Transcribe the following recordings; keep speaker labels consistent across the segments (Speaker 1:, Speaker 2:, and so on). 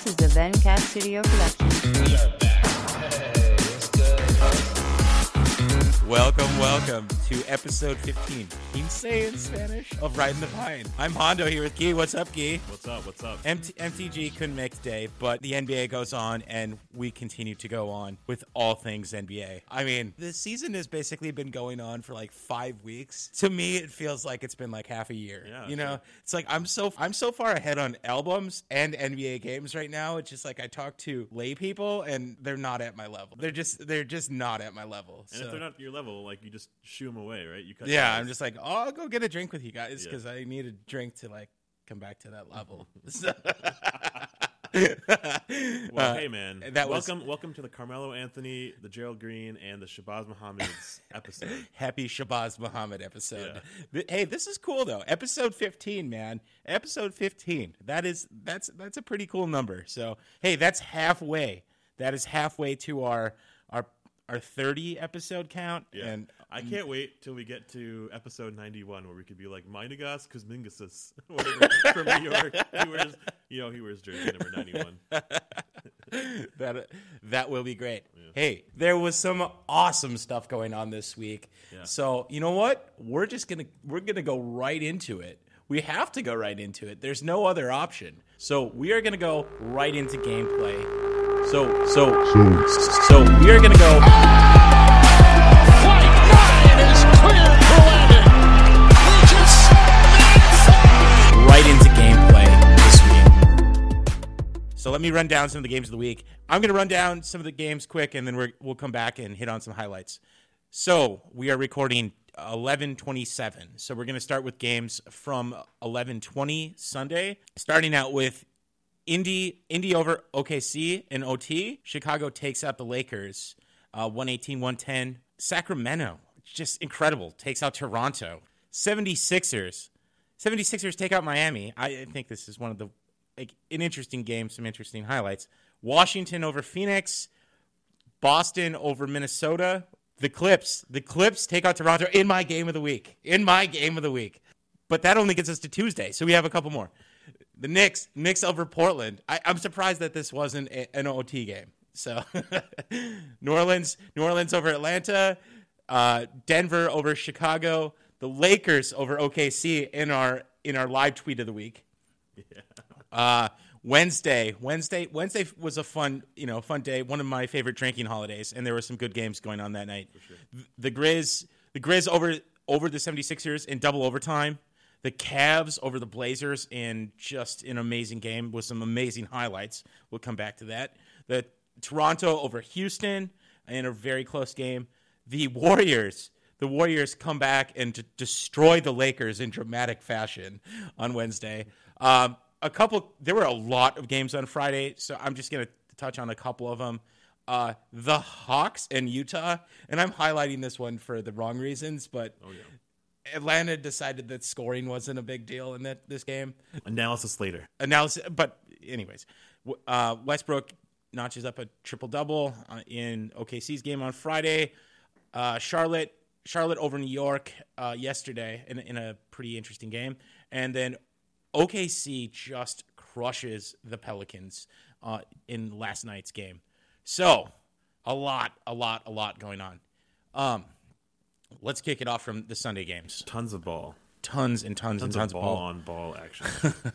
Speaker 1: This is the VenCast Studio production.
Speaker 2: We are back. Hey, what's good?
Speaker 3: Welcome to episode 15. Quince in Spanish of Riding the Pine. I'm Hondo here with Guy. What's up, Guy?
Speaker 4: What's up?
Speaker 3: MTG couldn't make today, but the NBA goes on, and we continue to go on with all things NBA. I mean, the season has basically been going on for like 5 weeks. To me, it feels like it's been like half a year.
Speaker 4: Yeah,
Speaker 3: you know,
Speaker 4: sure.
Speaker 3: it's like I'm so far ahead on albums and NBA games right now. It's just like I talk to lay people, and they're not at my level. They're just not at my level.
Speaker 4: And if they're not at your level, like you just shoo them away, right? You cut
Speaker 3: Yeah,
Speaker 4: ties.
Speaker 3: I'm just like, I'll go get a drink with you guys
Speaker 4: Yeah.
Speaker 3: because I need a drink to like come back to that level.
Speaker 4: Well, hey man,
Speaker 3: that was-
Speaker 4: welcome to the Carmelo Anthony, the Gerald Green, and the Shabazz Muhammad's episode.
Speaker 3: Happy Shabazz Muhammad episode. Hey, this is cool though. Episode 15, man. Episode 15. That's a pretty cool number. So hey, that's halfway. That is halfway to our 30 episode count.
Speaker 4: Yeah,
Speaker 3: And
Speaker 4: I can't wait till we get to episode 91 where we could be like Minigas Kuzmingasis from New York. He wears jersey number 91.
Speaker 3: that will be great. Yeah. Hey, there was some awesome stuff going on this week.
Speaker 4: Yeah.
Speaker 3: So you know what? We're gonna go right into it. We have to go right into it. There's no other option. So we are gonna go right into gameplay. So we are gonna go
Speaker 5: Flight 9 is cleared for landing.
Speaker 3: right into gameplay this week. So let me run down some of the games of the week. I'm going to run down some of the games quick, and then we'll come back and hit on some highlights. So we are recording 11/27. So we're going to start with games from 11/20 Sunday, starting out with Indy over OKC in OT. Chicago takes out the Lakers, 118-110. Sacramento, just incredible, takes out Toronto. 76ers take out Miami. I think this is one of the an interesting game, some interesting highlights. Washington over Phoenix, Boston over Minnesota. The Clips take out Toronto in my game of the week. But that only gets us to Tuesday, so we have a couple more. The Knicks over Portland. I'm surprised that this wasn't an OT game. So New Orleans over Atlanta, Denver over Chicago, the Lakers over OKC in our live tweet of the week. Yeah. Wednesday was a fun day, one of my favorite drinking holidays, and there were some good games going on that night. Sure. The Grizz over the 76ers in double overtime. The Cavs over the Blazers in just an amazing game with some amazing highlights. We'll come back to that. The Toronto over Houston in a very close game. The Warriors come back and destroy the Lakers in dramatic fashion on Wednesday. There were a lot of games on Friday, so I'm just going to touch on a couple of them. The Hawks and Utah, and I'm highlighting this one for the wrong reasons, but Atlanta decided that scoring wasn't a big deal in this game.
Speaker 4: Analysis later.
Speaker 3: But anyways, Westbrook notches up a triple-double in OKC's game on Friday. Charlotte over New York yesterday in a pretty interesting game. And then OKC just crushes the Pelicans in last night's game. So a lot going on. Let's kick it off from the Sunday games.
Speaker 4: Tons of ball.
Speaker 3: Tons of ball.
Speaker 4: On ball action.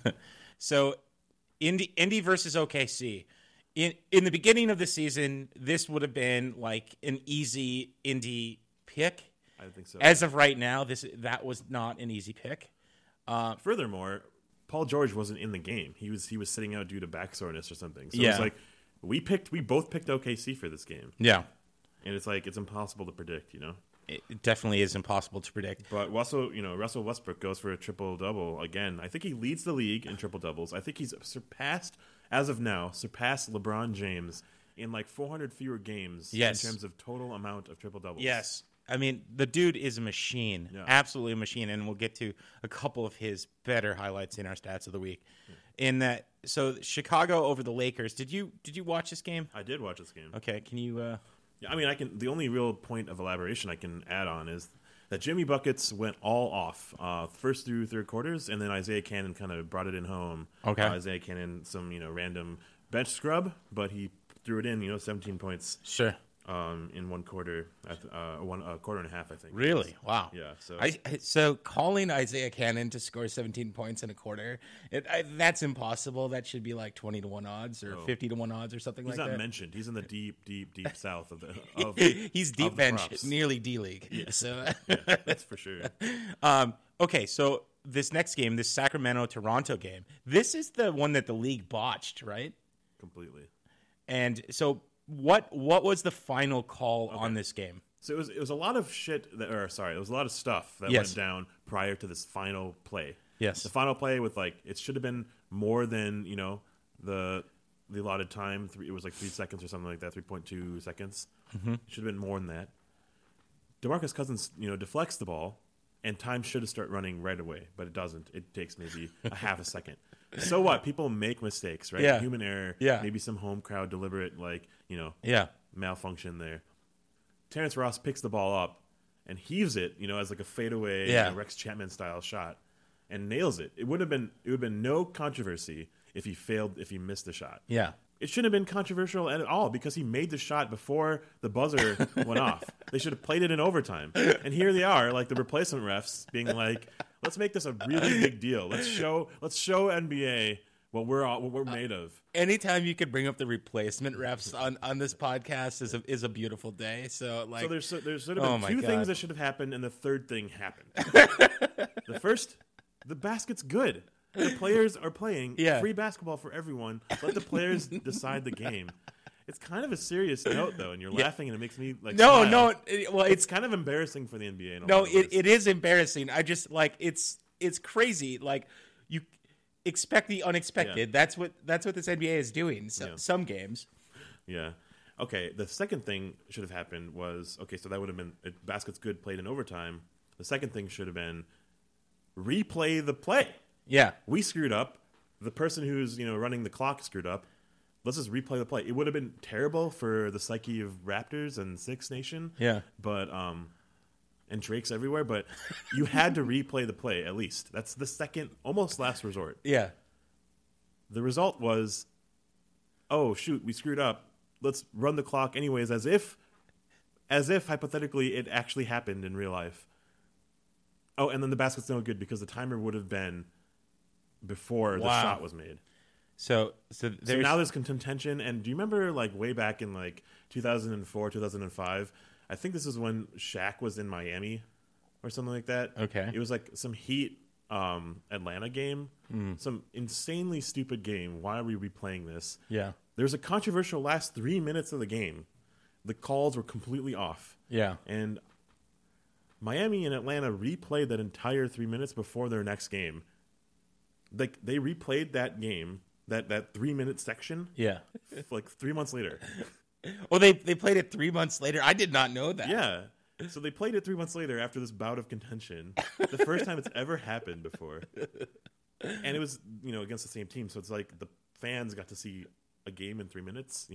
Speaker 3: So Indy versus OKC. In the beginning of the season, this would have been like an easy Indy pick.
Speaker 4: I think so.
Speaker 3: As of right now, that was not an easy pick.
Speaker 4: Furthermore, Paul George wasn't in the game. He was sitting out due to back soreness or something. So
Speaker 3: Yeah.
Speaker 4: it's like we both picked OKC for this game.
Speaker 3: Yeah.
Speaker 4: And it's like it's impossible to predict, you know?
Speaker 3: It definitely is impossible to predict.
Speaker 4: But also, Russell Westbrook goes for a triple-double again. I think he leads the league in triple-doubles. I think he's surpassed LeBron James in like 400 fewer games in terms of total amount of triple-doubles.
Speaker 3: Yes. I mean, the dude is a machine, absolutely a machine, and we'll get to a couple of his better highlights in our stats of the week. In that, so Chicago over the Lakers. Did you watch this game?
Speaker 4: I did watch this game.
Speaker 3: Okay, can you?
Speaker 4: Yeah, I mean, the only real point of elaboration I can add on is that Jimmy Buckets went all off first through third quarters, and then Isaiah Cannon kind of brought it in home.
Speaker 3: Okay.
Speaker 4: Isaiah Cannon, some random bench scrub, but he threw it in. 17 points.
Speaker 3: Sure.
Speaker 4: In one quarter, quarter and a half, I think.
Speaker 3: Really? Wow.
Speaker 4: Yeah. So
Speaker 3: so calling Isaiah Cannon to score 17 points in a quarter, that's impossible. That should be like 20-1 odds or 50-1 odds or something like that.
Speaker 4: He's not mentioned. He's in the deep south of the.
Speaker 3: He's deep bench, nearly D League. Yeah. So
Speaker 4: that's for sure.
Speaker 3: Okay, so this next game, this Sacramento-Toronto game, this is the one that the league botched, right?
Speaker 4: Completely.
Speaker 3: And so. What was the final call on this game?
Speaker 4: So it was a lot of shit it was a lot of stuff that went down prior to this final play.
Speaker 3: Yes.
Speaker 4: The final play with it should have been more than, the allotted time. It was like 3 seconds or something like that, 3.2 seconds. Mm-hmm. It should have been more than that. DeMarcus Cousins, deflects the ball, and time should have started running right away, but it doesn't. It takes maybe a half a second. So what? People make mistakes, right?
Speaker 3: Yeah.
Speaker 4: Human error.
Speaker 3: Yeah.
Speaker 4: Maybe some home crowd deliberate, malfunction there. Terrence Ross picks the ball up and heaves it, as like a fadeaway Rex Chapman style shot, and nails it. It would have been no controversy if he missed the shot.
Speaker 3: Yeah.
Speaker 4: It shouldn't have been controversial at all because he made the shot before the buzzer went off. They should have played it in overtime. And here they are, like the replacement refs, being like, "Let's make this a really big deal. Let's show NBA what we're made of."
Speaker 3: Anytime you could bring up the replacement refs on this podcast is a beautiful day. So
Speaker 4: there's sort of been two things that should have happened, and the third thing happened. The first, the basket's good. The players are playing free basketball for everyone. Let the players decide the game. It's kind of a serious note, though, and you're laughing, and it makes me smile. It's kind of embarrassing for the NBA.
Speaker 3: It is embarrassing. I just it's crazy. Like you expect the unexpected. Yeah. That's what this NBA is doing. Some games.
Speaker 4: Yeah. Okay. The second thing should have happened was so that would have been basket's good played in overtime. The second thing should have been replay the play.
Speaker 3: Yeah.
Speaker 4: We screwed up. The person who's, running the clock screwed up. Let's just replay the play. It would have been terrible for the psyche of Raptors and Six Nation.
Speaker 3: Yeah.
Speaker 4: But and Drake's everywhere, but you had to replay the play at least. That's the second, almost last resort.
Speaker 3: Yeah.
Speaker 4: The result was, oh shoot, we screwed up. Let's run the clock anyways, as if hypothetically it actually happened in real life. Oh, and then the basket's no good because the timer would have been before the shot was made.
Speaker 3: So
Speaker 4: now there's contention. And do you remember way back in 2004, 2005? I think this is when Shaq was in Miami or something like that.
Speaker 3: Okay.
Speaker 4: It was some Heat Atlanta game. Some insanely stupid game. Why are we replaying this?
Speaker 3: Yeah.
Speaker 4: There's a controversial last 3 minutes of the game. The calls were completely off.
Speaker 3: Yeah.
Speaker 4: And Miami and Atlanta replayed that entire 3 minutes before their next game. They replayed that game, that 3 minute section.
Speaker 3: Yeah.
Speaker 4: 3 months later.
Speaker 3: Oh, they played it 3 months later. I did not know that.
Speaker 4: Yeah. So they played it 3 months later after this bout of contention. The first time it's ever happened before. And it was, against the same team. So it's the fans got to see a game in 3 minutes,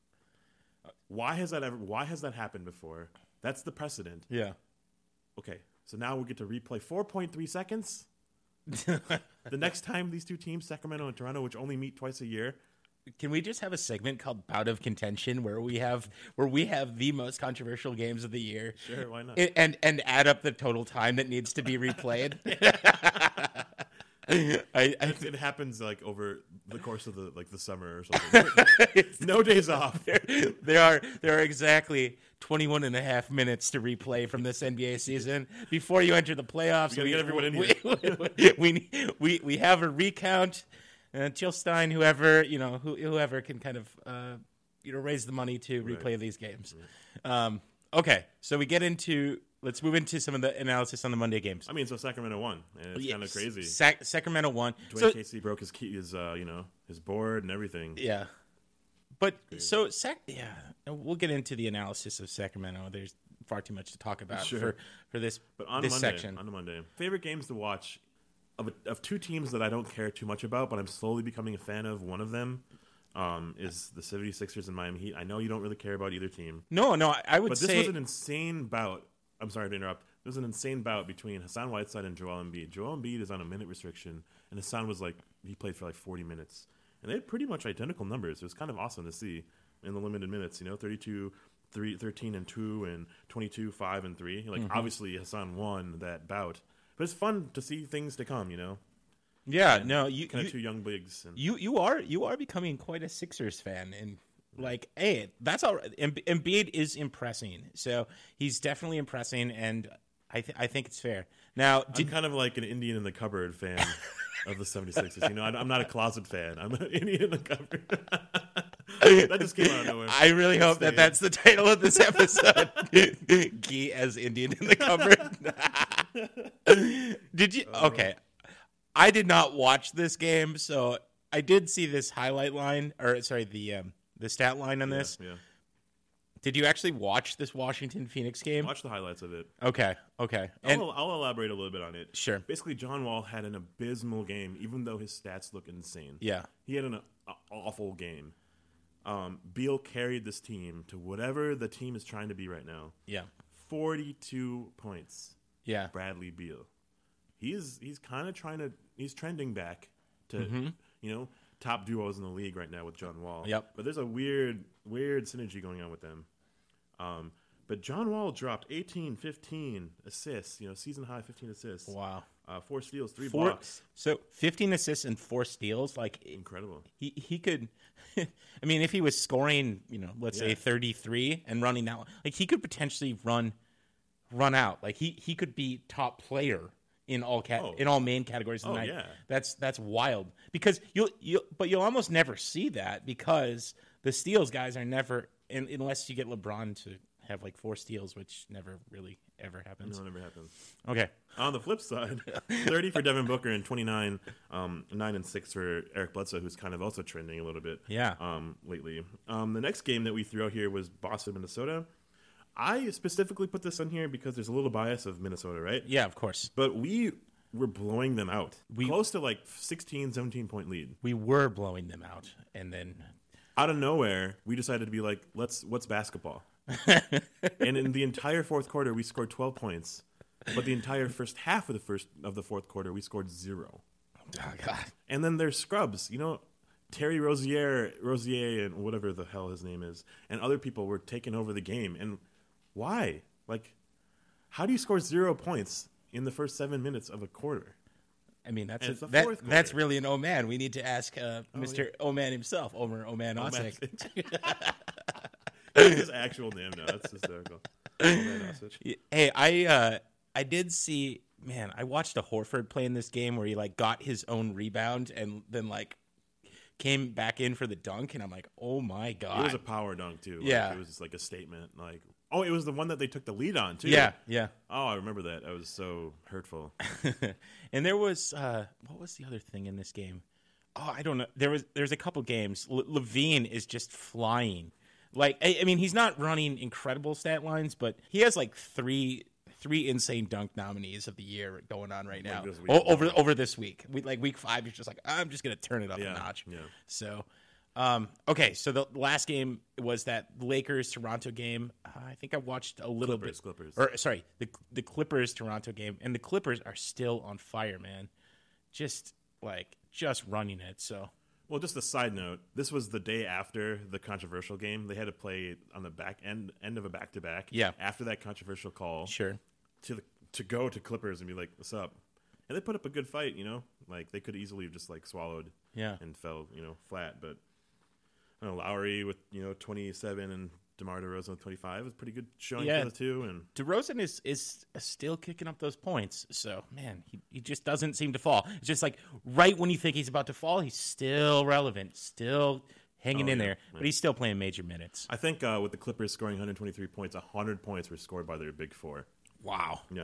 Speaker 4: Why has that happened before? That's the precedent.
Speaker 3: Yeah.
Speaker 4: Okay, so now we get to replay 4.3 seconds. The next time these two teams, Sacramento and Toronto, which only meet twice a year.
Speaker 3: Can we just have a segment called Bout of Contention where we have the most controversial games of the year?
Speaker 4: Sure, why not?
Speaker 3: And add up the total time that needs to be replayed.
Speaker 4: It happens over the course of the summer or something. No days off.
Speaker 3: There are exactly 21 and a half minutes to replay from this NBA season before you enter the playoffs.
Speaker 4: We gotta get everyone in
Speaker 3: here. We have a recount. Jill Stein, whoever can kind of raise the money to replay these games. Right. Okay, so let's move into some of the analysis on the Monday games.
Speaker 4: I mean, so Sacramento won, and it's kind of crazy.
Speaker 3: Sacramento won.
Speaker 4: Dwayne Casey broke his his board and everything.
Speaker 3: Yeah, but we'll get into the analysis of Sacramento. There's far too much to talk about for this. But
Speaker 4: on
Speaker 3: this
Speaker 4: Monday,
Speaker 3: section,
Speaker 4: on the Monday, favorite games to watch of two teams that I don't care too much about, but I'm slowly becoming a fan of. One of them is the 76ers and Miami Heat. I know you don't really care about either team.
Speaker 3: No, I would say.
Speaker 4: But this was an insane bout. I'm sorry to interrupt. It was an insane bout between Hassan Whiteside and Joel Embiid. Joel Embiid is on a minute restriction, and Hassan was he played for 40 minutes. and they had pretty much identical numbers. It was kind of awesome to see in the limited minutes. 32, 13 and 2, and 22, 5 and 3. Obviously Hassan won that bout, but it's fun to see things to come.
Speaker 3: Yeah, no,
Speaker 4: Kind of two young bigs. And
Speaker 3: you are becoming quite a Sixers fan, and hey, that's all right. Embiid is impressing, so he's definitely impressing, and I think it's fair. Now,
Speaker 4: I'm kind of like an Indian in the cupboard fan of the 76ers. I'm not a closet fan. I'm an Indian in the cupboard. That just came out of nowhere.
Speaker 3: I really hope that's the title of this episode. Gee as Indian in the cupboard. Did you? Okay. I did not watch this game, so I did see this highlight line, the stat line on this.
Speaker 4: Yeah.
Speaker 3: Did you actually watch this Washington-Phoenix game?
Speaker 4: Watch the highlights of it.
Speaker 3: Okay. And
Speaker 4: I'll elaborate a little bit on it.
Speaker 3: Sure.
Speaker 4: Basically, John Wall had an abysmal game, even though his stats look insane.
Speaker 3: Yeah.
Speaker 4: He had an awful game. Beal carried this team to whatever the team is trying to be right now.
Speaker 3: Yeah.
Speaker 4: 42 points.
Speaker 3: Yeah.
Speaker 4: Bradley Beal. He's kind of he's trending back to top duos in the league right now with John Wall.
Speaker 3: Yep.
Speaker 4: But there's a weird synergy going on with them. But John Wall dropped 18, 15 assists. Season high 15 assists.
Speaker 3: Wow.
Speaker 4: 4 steals, 3 blocks.
Speaker 3: So 15 assists and 4 steals,
Speaker 4: Incredible.
Speaker 3: He could. I mean, if he was scoring, let's say 33 and running that, he could potentially run out. He could be top player in all in all main categories tonight.
Speaker 4: Yeah.
Speaker 3: That's wild, because you'll almost never see that, because the steals guys are never, unless you get LeBron to have 4 steals, which never really ever happens.
Speaker 4: No, it never happens.
Speaker 3: Okay.
Speaker 4: On the flip side, 30 for Devin Booker and 29, 9 and 6 for Eric Bledsoe, who's kind of also trending a little bit.
Speaker 3: Yeah.
Speaker 4: Lately. The next game that we threw out here was Boston, Minnesota. I specifically put this on here because there's a little bias of Minnesota, right?
Speaker 3: Yeah, of course.
Speaker 4: But we were blowing them out. Close to 16, 17-point lead.
Speaker 3: We were blowing them out, and then
Speaker 4: out of nowhere, we decided to be like, what's basketball? And in the entire fourth quarter, we scored 12 points. But the entire first half of the fourth quarter, we scored 0.
Speaker 3: Oh, God. And
Speaker 4: then there's scrubs. Terry Rozier, and whatever the hell his name is, and other people were taking over the game. And why? How do you score 0 points in the first 7 minutes of a quarter?
Speaker 3: I mean, that's really an Oman. We need to ask Mr. Oman himself, Oman Osik.
Speaker 4: That's his actual name now. That's hysterical.
Speaker 3: Hey, I did see, man, I watched a Horford play in this game where he got his own rebound and then came back in for the dunk, and I'm like, oh my God.
Speaker 4: It was a power dunk too.
Speaker 3: Yeah.
Speaker 4: It was just a statement. It was the one that they took the lead on too.
Speaker 3: Yeah.
Speaker 4: Oh, I remember that. That was so hurtful.
Speaker 3: And there was what was the other thing in this game? Oh, I don't know. There's a couple games. Levine is just flying. I mean, he's not running incredible stat lines, but he has three insane dunk nominees of the year going on right now. Over this week. Week 5, he's just I'm just gonna turn it up a notch. Yeah. So, okay. So the last game was that Lakers-Toronto game. I think I watched a little bit.
Speaker 4: Clippers.
Speaker 3: Or sorry, the Clippers-Toronto game, and the Clippers are still on fire, man. Just running it. So.
Speaker 4: Well, just a side note, this was the day after the controversial game. They had to play on the back end of a back-to-back.
Speaker 3: Yeah.
Speaker 4: After that controversial call.
Speaker 3: Sure.
Speaker 4: To go to Clippers and be like, what's up? And they put up a good fight, they could easily have just swallowed and fell, flat. But Lowry with, 27 and DeMar DeRozan with 25 was pretty good showing for the two. And
Speaker 3: DeRozan is still kicking up those points. So, man, he just doesn't seem to fall. It's just right when you think he's about to fall, he's still relevant, still hanging in there. But he's still playing major minutes.
Speaker 4: I think with the Clippers scoring 123 points, 100 points were scored by their big four.
Speaker 3: Wow.
Speaker 4: Yeah.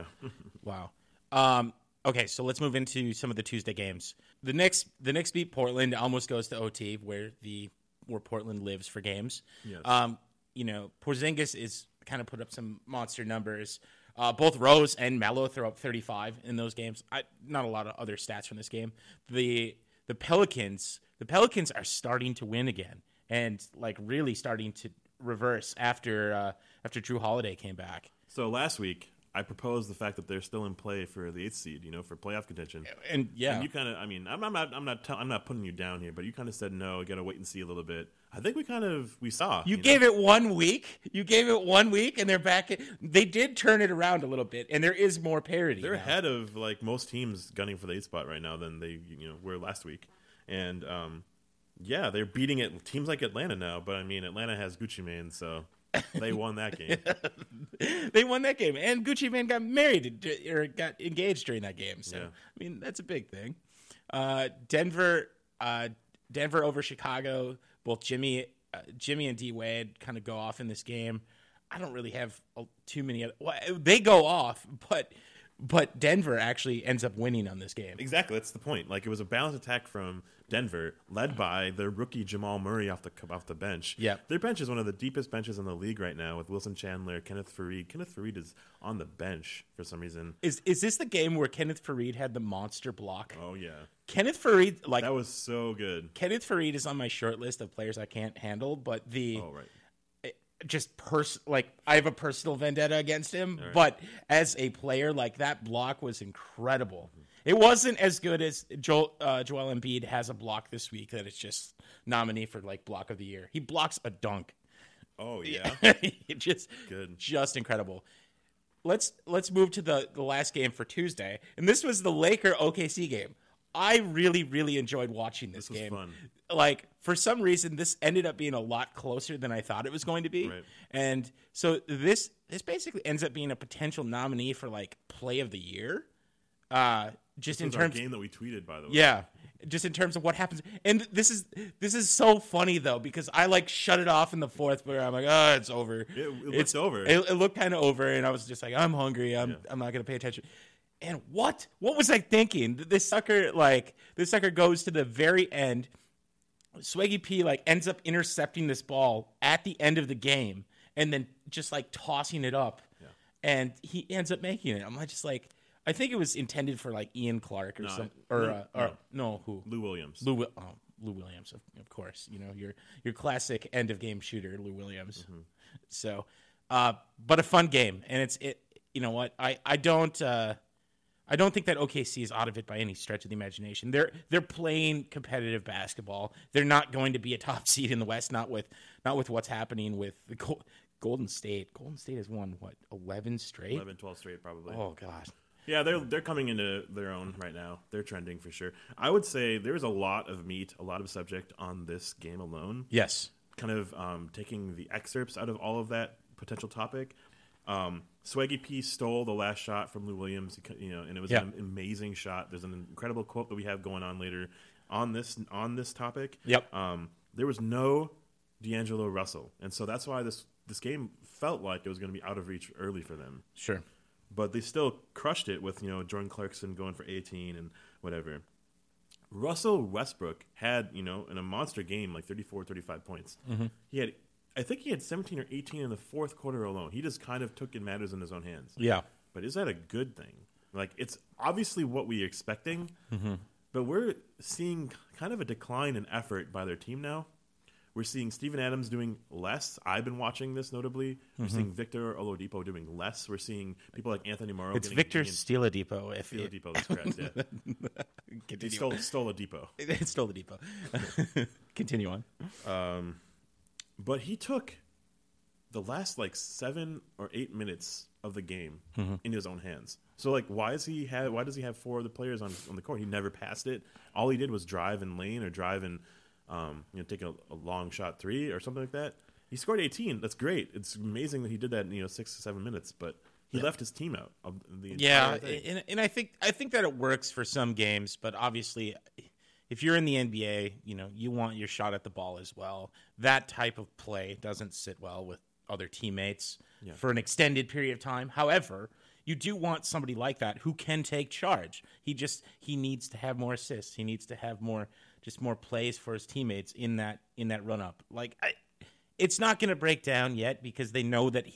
Speaker 3: Wow. Okay, so let's move into some of the Tuesday games. The next beat, Portland almost goes to OT, where Portland lives for games.
Speaker 4: Yes.
Speaker 3: Porzingis is kind of put up some monster numbers. Both Rose and Melo throw up 35 in those games. Not a lot of other stats from this game. The Pelicans are starting to win again, and really starting to reverse after Drew Holiday came back.
Speaker 4: So last week, I propose the fact that they're still in play for the 8th seed, for playoff contention.
Speaker 3: And
Speaker 4: And you kind of, I'm not putting you down here, but you kind of said no. You got to wait and see a little bit. I think we saw.
Speaker 3: You gave it 1 week. You gave it 1 week, and they're back. They did turn it around a little bit, and there is more parity.
Speaker 4: They're
Speaker 3: now.
Speaker 4: ahead of like most teams gunning for the 8th spot right now than they were last week, and yeah, they're beating it teams like Atlanta now. But I mean, Atlanta has Gucci Mane, so they won that game.
Speaker 3: They won that game, and Gucci Mane got married or got engaged during that game. So
Speaker 4: Yeah.
Speaker 3: I mean, that's a big thing. Denver over Chicago. Both Jimmy and D Wade kind of go off in this game. I don't really have too many. They go off, but Denver actually ends up winning on this game.
Speaker 4: Exactly, that's the point. Like, it was a balanced attack from Denver, led by their rookie Jamal Murray off the bench.
Speaker 3: Yeah,
Speaker 4: their bench is one of the deepest benches in the league right now, with Wilson Chandler, Kenneth Faried. Kenneth Faried is on the bench for some reason.
Speaker 3: Is this the game where Kenneth Faried had the monster block?
Speaker 4: Oh yeah,
Speaker 3: Kenneth Faried,
Speaker 4: that was so good.
Speaker 3: Kenneth Faried is on my short list of players I can't handle, but I have a personal vendetta against him,
Speaker 4: right.
Speaker 3: But as a player, like, that block was incredible. It wasn't as good as Joel Embiid has a block this week that it's just nominee for like block of the year. He blocks a dunk.
Speaker 4: Oh yeah,
Speaker 3: just
Speaker 4: good,
Speaker 3: just incredible. Let's move to the last game for Tuesday, and this was the Laker OKC game. I really, really enjoyed watching this game.
Speaker 4: Was fun.
Speaker 3: Like, for some reason, this ended up being a lot closer than I thought it was going to be.
Speaker 4: Right.
Speaker 3: And so this basically ends up being a potential nominee for like play of the year. Just in terms
Speaker 4: of game that we tweeted, by the way.
Speaker 3: Yeah. Just in terms of what happens. And this is so funny though, because I like shut it off in the fourth where I'm like, oh, it's over.
Speaker 4: It looked over.
Speaker 3: It looked kind of over, and I was just like, I'm hungry. I'm not going to pay attention. And what was I thinking? This sucker goes to the very end. Swaggy P ends up intercepting this ball at the end of the game and then just tossing it up. Yeah. And he ends up making it. I'm just like, I think it was intended for Ian Clark or something. Who?
Speaker 4: Lou Williams.
Speaker 3: Lou Williams, of course. Your classic end of game shooter, Lou Williams. Mm-hmm. So, but a fun game, and it's you know what? I don't think that OKC is out of it by any stretch of the imagination. They're playing competitive basketball. They're not going to be a top seed in the West. Not with what's happening with the Golden State. Golden State has won 11 straight.
Speaker 4: 11, 12 straight, probably.
Speaker 3: Oh God.
Speaker 4: Yeah, they're coming into their own right now. They're trending for sure. I would say there's a lot of meat, a lot of subject on this game alone.
Speaker 3: Yes.
Speaker 4: Kind of taking the excerpts out of all of that potential topic. Swaggy P stole the last shot from Lou Williams, and it was an amazing shot. There's an incredible quote that we have going on later on this topic.
Speaker 3: Yep.
Speaker 4: There was no D'Angelo Russell, and so that's why this game felt like it was going to be out of reach early for them.
Speaker 3: Sure.
Speaker 4: But they still crushed it with Jordan Clarkson going for 18 and whatever. Russell Westbrook had in a monster game 34, 35 points. Mm-hmm. I think he had 17 or 18 in the fourth quarter alone. He just kind of took matters in his own hands. Yeah. But is that a good thing? It's obviously what we're expecting, but we're seeing kind of a decline in effort by their team now. We're seeing Steven Adams doing less. I've been watching this notably. We're seeing Victor Oladipo doing less. We're seeing people like Anthony Morrow.
Speaker 3: It's Victor Steeladipo.
Speaker 4: Steeladipo, that's correct, yeah. He stole a depot.
Speaker 3: It stole the depot. Continue on.
Speaker 4: But he took the last 7 or 8 minutes of the game in his own hands. So why does he have 4 other players on the court? He never passed it. All he did was drive and lane or drive and take a long shot 3 or something like that. He scored 18. That's great. It's amazing that he did that in 6 to 7 minutes. But he left his team out of the entire thing.
Speaker 3: And I think that it works for some games, but obviously, if you're in the NBA, you want your shot at the ball as well. That type of play doesn't sit well with other teammates for an extended period of time. However, you do want somebody like that who can take charge. He needs to have more assists. He needs to have more plays for his teammates in that run up. It's not going to break down yet because they know that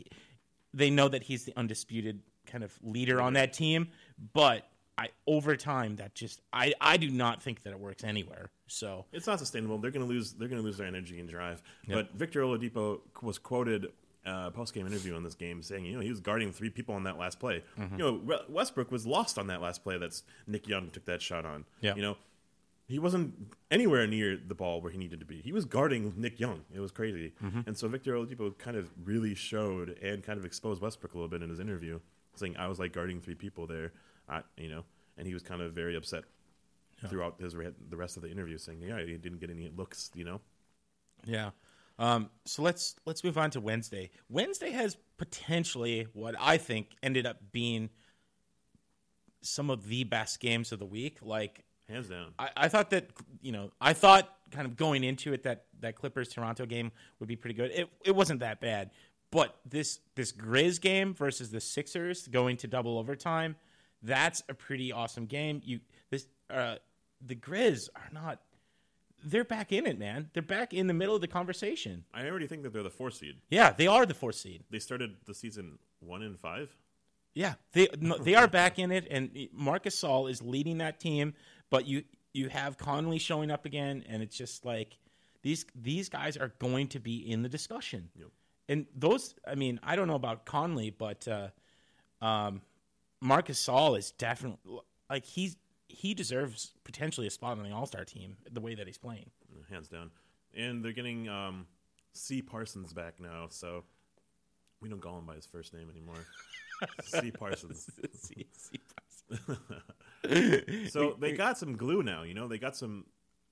Speaker 3: he's the undisputed kind of leader on that team, but over time, I do not think that it works anywhere. So
Speaker 4: it's not sustainable. They're going to lose their energy and drive. Yep. But Victor Oladipo was quoted post-game interview on this game saying, he was guarding 3 people on that last play. Westbrook was lost on that last play. That's Nick Young took that shot on.
Speaker 3: Yeah.
Speaker 4: He wasn't anywhere near the ball where he needed to be. He was guarding Nick Young. It was crazy. And so Victor Oladipo kind of really showed and kind of exposed Westbrook a little bit in his interview, saying, I was like guarding 3 people there, and he was kind of very upset throughout the rest of the interview, saying, he didn't get any looks,
Speaker 3: Yeah. So let's move on to Wednesday. Wednesday has potentially what I think ended up being some of the best games of the week. Like,
Speaker 4: hands down.
Speaker 3: I thought that, I thought kind of going into it that Clippers-Toronto game would be pretty good. It wasn't that bad. But this Grizz game versus the Sixers going to double overtime, that's a pretty awesome game. The Grizz are not – they're back in it, man. They're back in the middle of the conversation.
Speaker 4: I already think that they're the 4th seed.
Speaker 3: Yeah, they are the 4th seed.
Speaker 4: They started the season 1-5.
Speaker 3: Yeah, they are back in it, and Marc Gasol is leading that team. But you have Conley showing up again, and it's just like these guys are going to be in the discussion.
Speaker 4: Yep.
Speaker 3: And those, I don't know about Conley, but Marc Gasol is definitely like he deserves potentially a spot on the All-Star team the way that he's playing.
Speaker 4: Hands down. And they're getting C. Parsons back now, so we don't call him by his first name anymore. C. Parsons.
Speaker 3: C.
Speaker 4: So they got some glue now, They got some,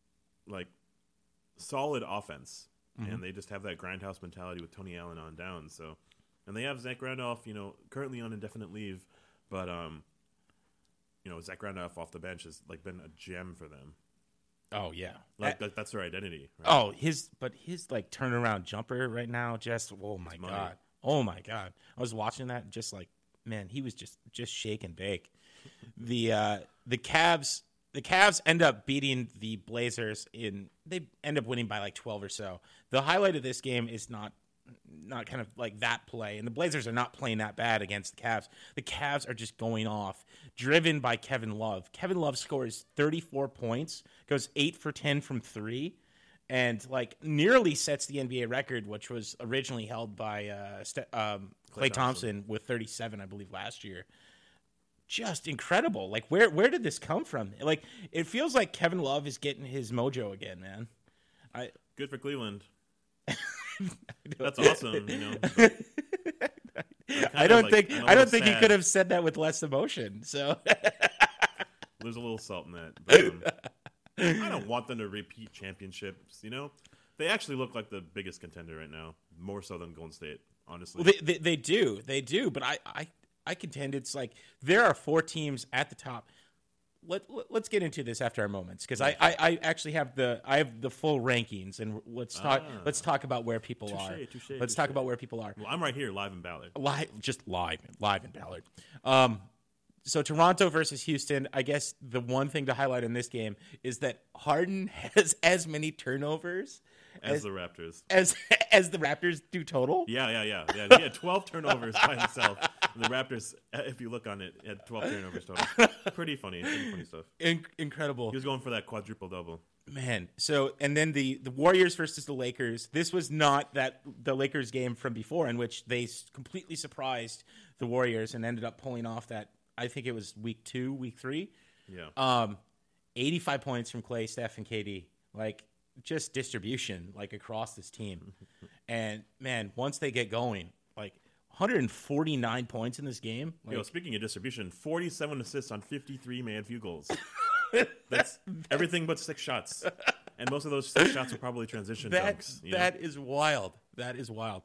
Speaker 4: solid offense. And they just have that grindhouse mentality with Tony Allen on down. So, and they have Zach Randolph, currently on indefinite leave. But, Zach Randolph off the bench has, been a gem for them.
Speaker 3: Oh, yeah.
Speaker 4: That's their identity. Right?
Speaker 3: Oh, his turnaround jumper right now, just, oh, my God. Oh, my God. I was watching that and just man, he was just shake and bake. The Cavs end up beating the Blazers they end up winning by 12 or so. The highlight of this game is not kind of like that play, and the Blazers are not playing that bad against the Cavs. The Cavs are just going off, driven by Kevin Love. Kevin Love scores 34 points, goes 8 for 10 from 3, and nearly sets the NBA record, which was originally held by Klay Thompson with 37, I believe, last year. Just incredible. Where did this come from? It feels like Kevin Love is getting his mojo again, man.
Speaker 4: Good for Cleveland. That's awesome,
Speaker 3: I don't think he could have said that with less emotion. So
Speaker 4: there's a little salt in that. But, I don't want them to repeat championships. They actually look like the biggest contender right now, more so than Golden State. Honestly,
Speaker 3: well, they do. But I contend it's there are 4 teams at the top. Let's get into this after our moments because I actually have the full rankings, and let's talk about where people are. Let's talk about where people are.
Speaker 4: Well, I'm right here, live in Ballard.
Speaker 3: Live in Ballard. So Toronto versus Houston. I guess the one thing to highlight in this game is that Harden has as many turnovers
Speaker 4: as the Raptors.
Speaker 3: As the Raptors do total?
Speaker 4: Yeah. He had 12 turnovers by himself. And the Raptors, if you look on it, had 12 turnovers total. Pretty funny stuff.
Speaker 3: Incredible.
Speaker 4: He was going for that quadruple-double.
Speaker 3: Man. So, and then the Warriors versus the Lakers. This was not the Lakers game from before in which they completely surprised the Warriors and ended up pulling off that, I think it was week 2, week 3.
Speaker 4: Yeah.
Speaker 3: 85 points from Klay, Steph, and KD. Just distribution, across this team. And, man, once they get going, 149 points in this game.
Speaker 4: Speaking of distribution, 47 assists on 53 made field goals. That's everything but 6 shots. And most of those 6 shots are probably transition dunks.
Speaker 3: That is wild. That is wild.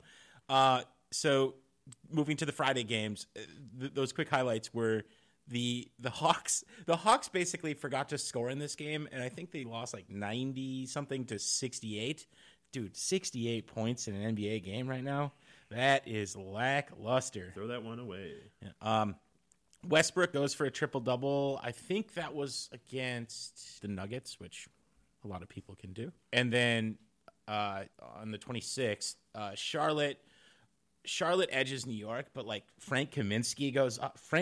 Speaker 3: So, moving to the Friday games, those quick highlights were the Hawks. The Hawks basically forgot to score in this game, and I think they lost 90-something to 68. Dude, 68 points in an NBA game right now. That is lackluster.
Speaker 4: Throw that one away.
Speaker 3: Yeah. Westbrook goes for a triple-double. I think that was against the Nuggets, which a lot of people can do. And then on the 26th, Charlotte edges New York, but Frank Kaminsky goes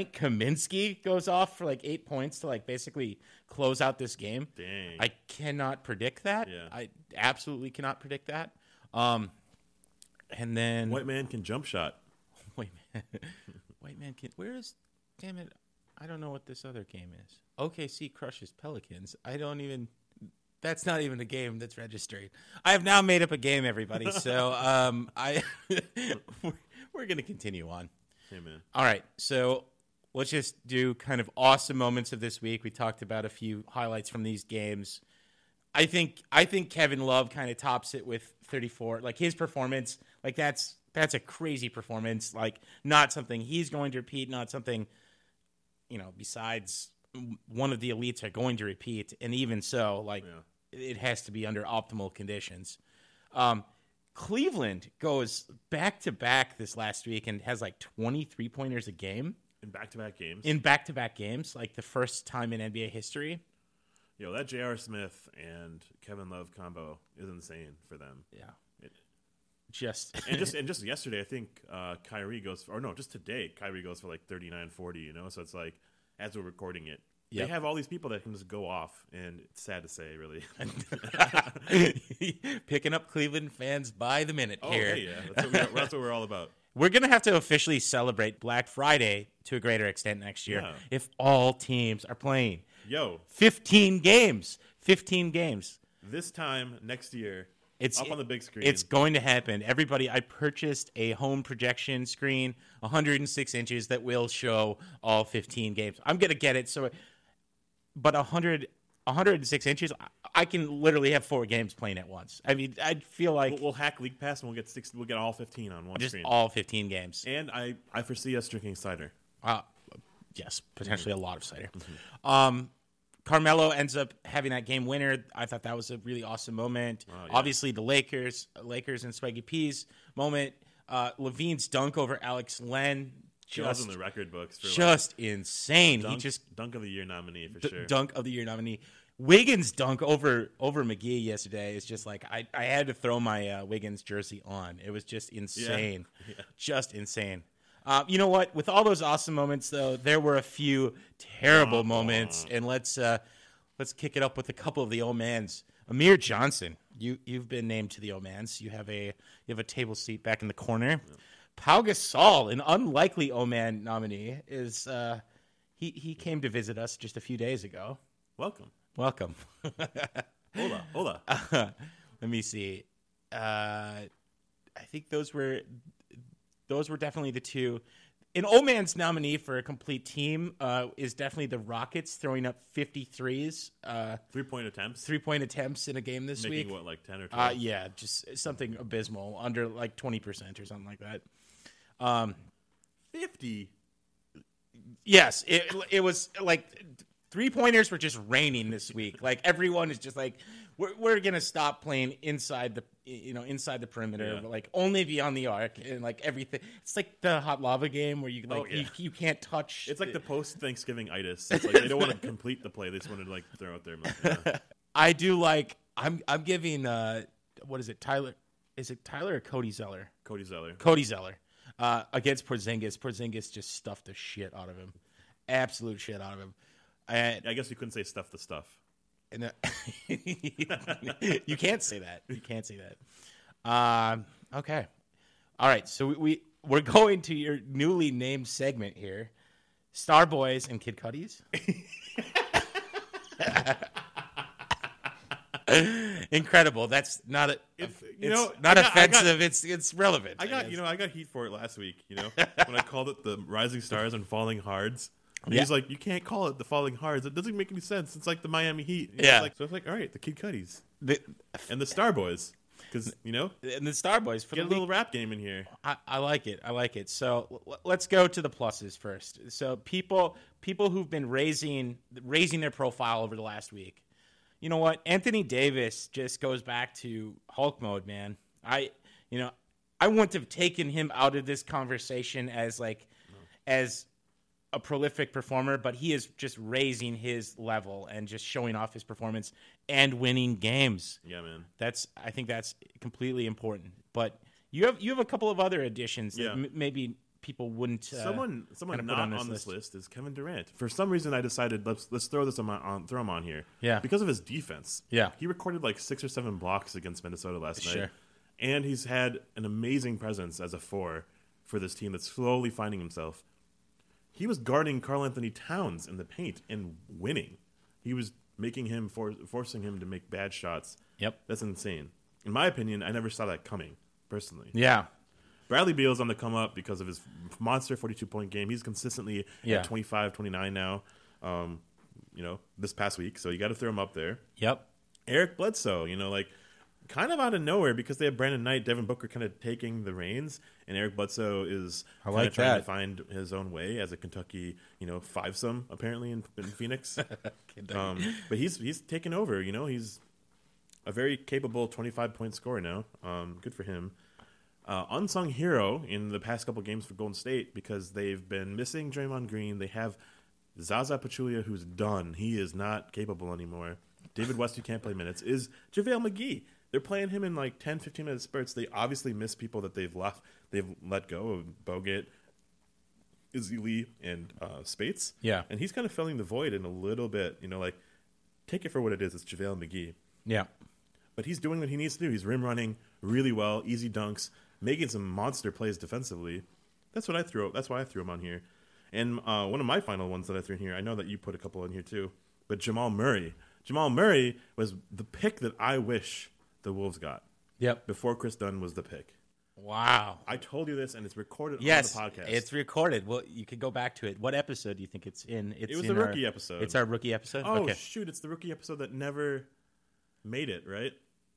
Speaker 3: off for 8 points to basically close out this game.
Speaker 4: Dang.
Speaker 3: I cannot predict that.
Speaker 4: Yeah.
Speaker 3: I absolutely cannot predict that. And then
Speaker 4: White man can jump shot.
Speaker 3: White man can. Where is? Damn it! I don't know what this other game is. OKC crushes Pelicans. I don't even. That's not even a game that's registered. I have now made up a game, everybody. So we're going to continue on.
Speaker 4: Hey, man.
Speaker 3: All right. So let's just do kind of awesome moments of this week. We talked about a few highlights from these games. I think Kevin Love kind of tops it with 34. Like his performance, like that's a crazy performance. Like not something he's going to repeat, not something, besides one of the elites are going to repeat. And even so, like it has to be under optimal conditions. Cleveland goes back-to-back this last week and has like 23 pointers a game.
Speaker 4: In back-to-back games? Like the first time in NBA history. Yo, that J.R. Smith and Kevin Love combo is insane for them.
Speaker 3: Yeah.
Speaker 4: Just yesterday, I think Kyrie goes just today, Kyrie goes for like 39, 40, So it's like, as we're recording it, they have all these people that can just go off, and it's sad to say, really.
Speaker 3: Picking up Cleveland fans by the minute here.
Speaker 4: Hey, yeah. That's what we're all about.
Speaker 3: We're going to have to officially celebrate Black Friday to a greater extent next year if all teams are playing. 15 games. 15 games.
Speaker 4: This time next year, up on the big screen.
Speaker 3: It's going to happen. Everybody, I purchased a home projection screen, 106 inches, that will show all 15 games. I'm going to get it. But 106 inches, I can literally have 4 games playing at once. I mean, I feel like
Speaker 4: we'll hack League Pass and we'll get all 15 on one screen.
Speaker 3: Just all 15 games.
Speaker 4: And I foresee us drinking cider.
Speaker 3: Yes, potentially a lot of cider. Mm-hmm. Carmelo ends up having that game winner. I thought that was a really awesome moment. Obviously, the Lakers and Swaggy P's moment. Levine's dunk over Alex Len.
Speaker 4: Just in the record books.
Speaker 3: Insane.
Speaker 4: Dunk of the year nominee for sure.
Speaker 3: Dunk of the year nominee. Wiggins' dunk over McGee yesterday is just like I had to throw my Wiggins jersey on. It was just insane. Yeah. Just insane. You know what? With all those awesome moments, though, there were a few terrible moments, and let's kick it up with a couple of the old mans. Amir Johnson, you've been named to the old mans. You have a table seat back in the corner. Yeah. Pau Gasol, an unlikely O-Man nominee, is he came to visit us just a few days ago.
Speaker 4: Welcome.
Speaker 3: Hola. Let me see. I think those were definitely the two. An O-Man's nominee for a complete team is definitely the Rockets throwing up 53s.
Speaker 4: 3-point attempts.
Speaker 3: 3-point attempts in a game this week.
Speaker 4: Making what, like 10 or 12?
Speaker 3: Yeah, just something abysmal, under like 20% or something like that.
Speaker 4: 50?
Speaker 3: Yes, it was like 3-pointers were just raining this week. Like everyone is just like, we're gonna stop playing inside the perimeter, but like only beyond the arc and like everything. It's like the hot lava game where you you can't touch.
Speaker 4: It's like the post Thanksgiving itis. It's like they don't want to complete the play; they just want to like throw out there.
Speaker 3: I do like. I'm giving what is it, Tyler? Is it Tyler or Cody Zeller?
Speaker 4: Cody Zeller.
Speaker 3: Against Porzingis. Porzingis just stuffed the shit out of him. Absolute shit out of him. And
Speaker 4: I guess you couldn't say stuff the stuff.
Speaker 3: And you can't say that. Okay. All right. So we're going to your newly named segment here, Star Boys and Kid Cuddies. Incredible. That's not offensive. It's relevant.
Speaker 4: I got heat for it last week. When I called it the Rising Stars and Falling Hards. And he's like, you can't call it the Falling Hards. It doesn't make any sense. It's like the Miami Heat. So it's like, all right, the Kid Cuddies and the Star Boys, because
Speaker 3: and the Star Boys for
Speaker 4: get a little rap game in here.
Speaker 3: I like it. So let's go to the pluses first. So people who've been raising their profile over the last week. You know what? Anthony Davis just goes back to Hulk mode, man. I wouldn't have taken him out of this conversation as a prolific performer, but he is just raising his level and just showing off his performance and winning games.
Speaker 4: Yeah, man.
Speaker 3: I think that's completely important. But you have a couple of other additions that maybe people wouldn't.
Speaker 4: Someone not on this list is Kevin Durant. For some reason, I decided let's throw him on here.
Speaker 3: Yeah,
Speaker 4: because of his defense.
Speaker 3: Yeah,
Speaker 4: he recorded like 6 or 7 blocks against Minnesota last night. And he's had an amazing presence as a 4 for this team that's slowly finding himself. He was guarding Karl Anthony Towns in the paint and winning. He was making him forcing him to make bad shots.
Speaker 3: Yep.
Speaker 4: That's insane. In my opinion, I never saw that coming, personally.
Speaker 3: Yeah.
Speaker 4: Bradley Beal's on the come up because of his monster 42-point game. He's consistently at 25, 29 now, this past week. So you got to throw him up there.
Speaker 3: Yep.
Speaker 4: Eric Bledsoe, kind of out of nowhere because they have Brandon Knight, Devin Booker kind of taking the reins, and Eric Bledsoe is kind of trying to find his own way as a Kentucky, fivesome apparently in Phoenix. But he's taken over. He's a very capable 25-point scorer now. Good for him. Unsung hero in the past couple games for Golden State because they've been missing Draymond Green. They have Zaza Pachulia, who's done. He is not capable anymore. David West, who can't play minutes, is JaVale McGee. They're playing him in like 10, 15-minute spurts. They obviously miss people that they've let go of Bogut, Izzy Lee, and Spates.
Speaker 3: Yeah.
Speaker 4: And he's kind of filling the void in a little bit. Take it for what it is. It's JaVale McGee.
Speaker 3: Yeah.
Speaker 4: But he's doing what he needs to do. He's rim running really well, easy dunks, making some monster plays defensively. That's why I threw him on here. And one of my final ones that I threw in here, I know that you put a couple in here too, but Jamal Murray. Jamal Murray was the pick that I wish the Wolves got.
Speaker 3: Yep.
Speaker 4: Before Chris Dunn was the pick.
Speaker 3: Wow.
Speaker 4: I told you this, and it's recorded on the podcast.
Speaker 3: It's recorded. Well, you could go back to it. What episode do you think it's in?
Speaker 4: It was the rookie episode.
Speaker 3: It's our rookie episode?
Speaker 4: Oh,
Speaker 3: okay.
Speaker 4: Shoot. It's the rookie episode that never made it, right?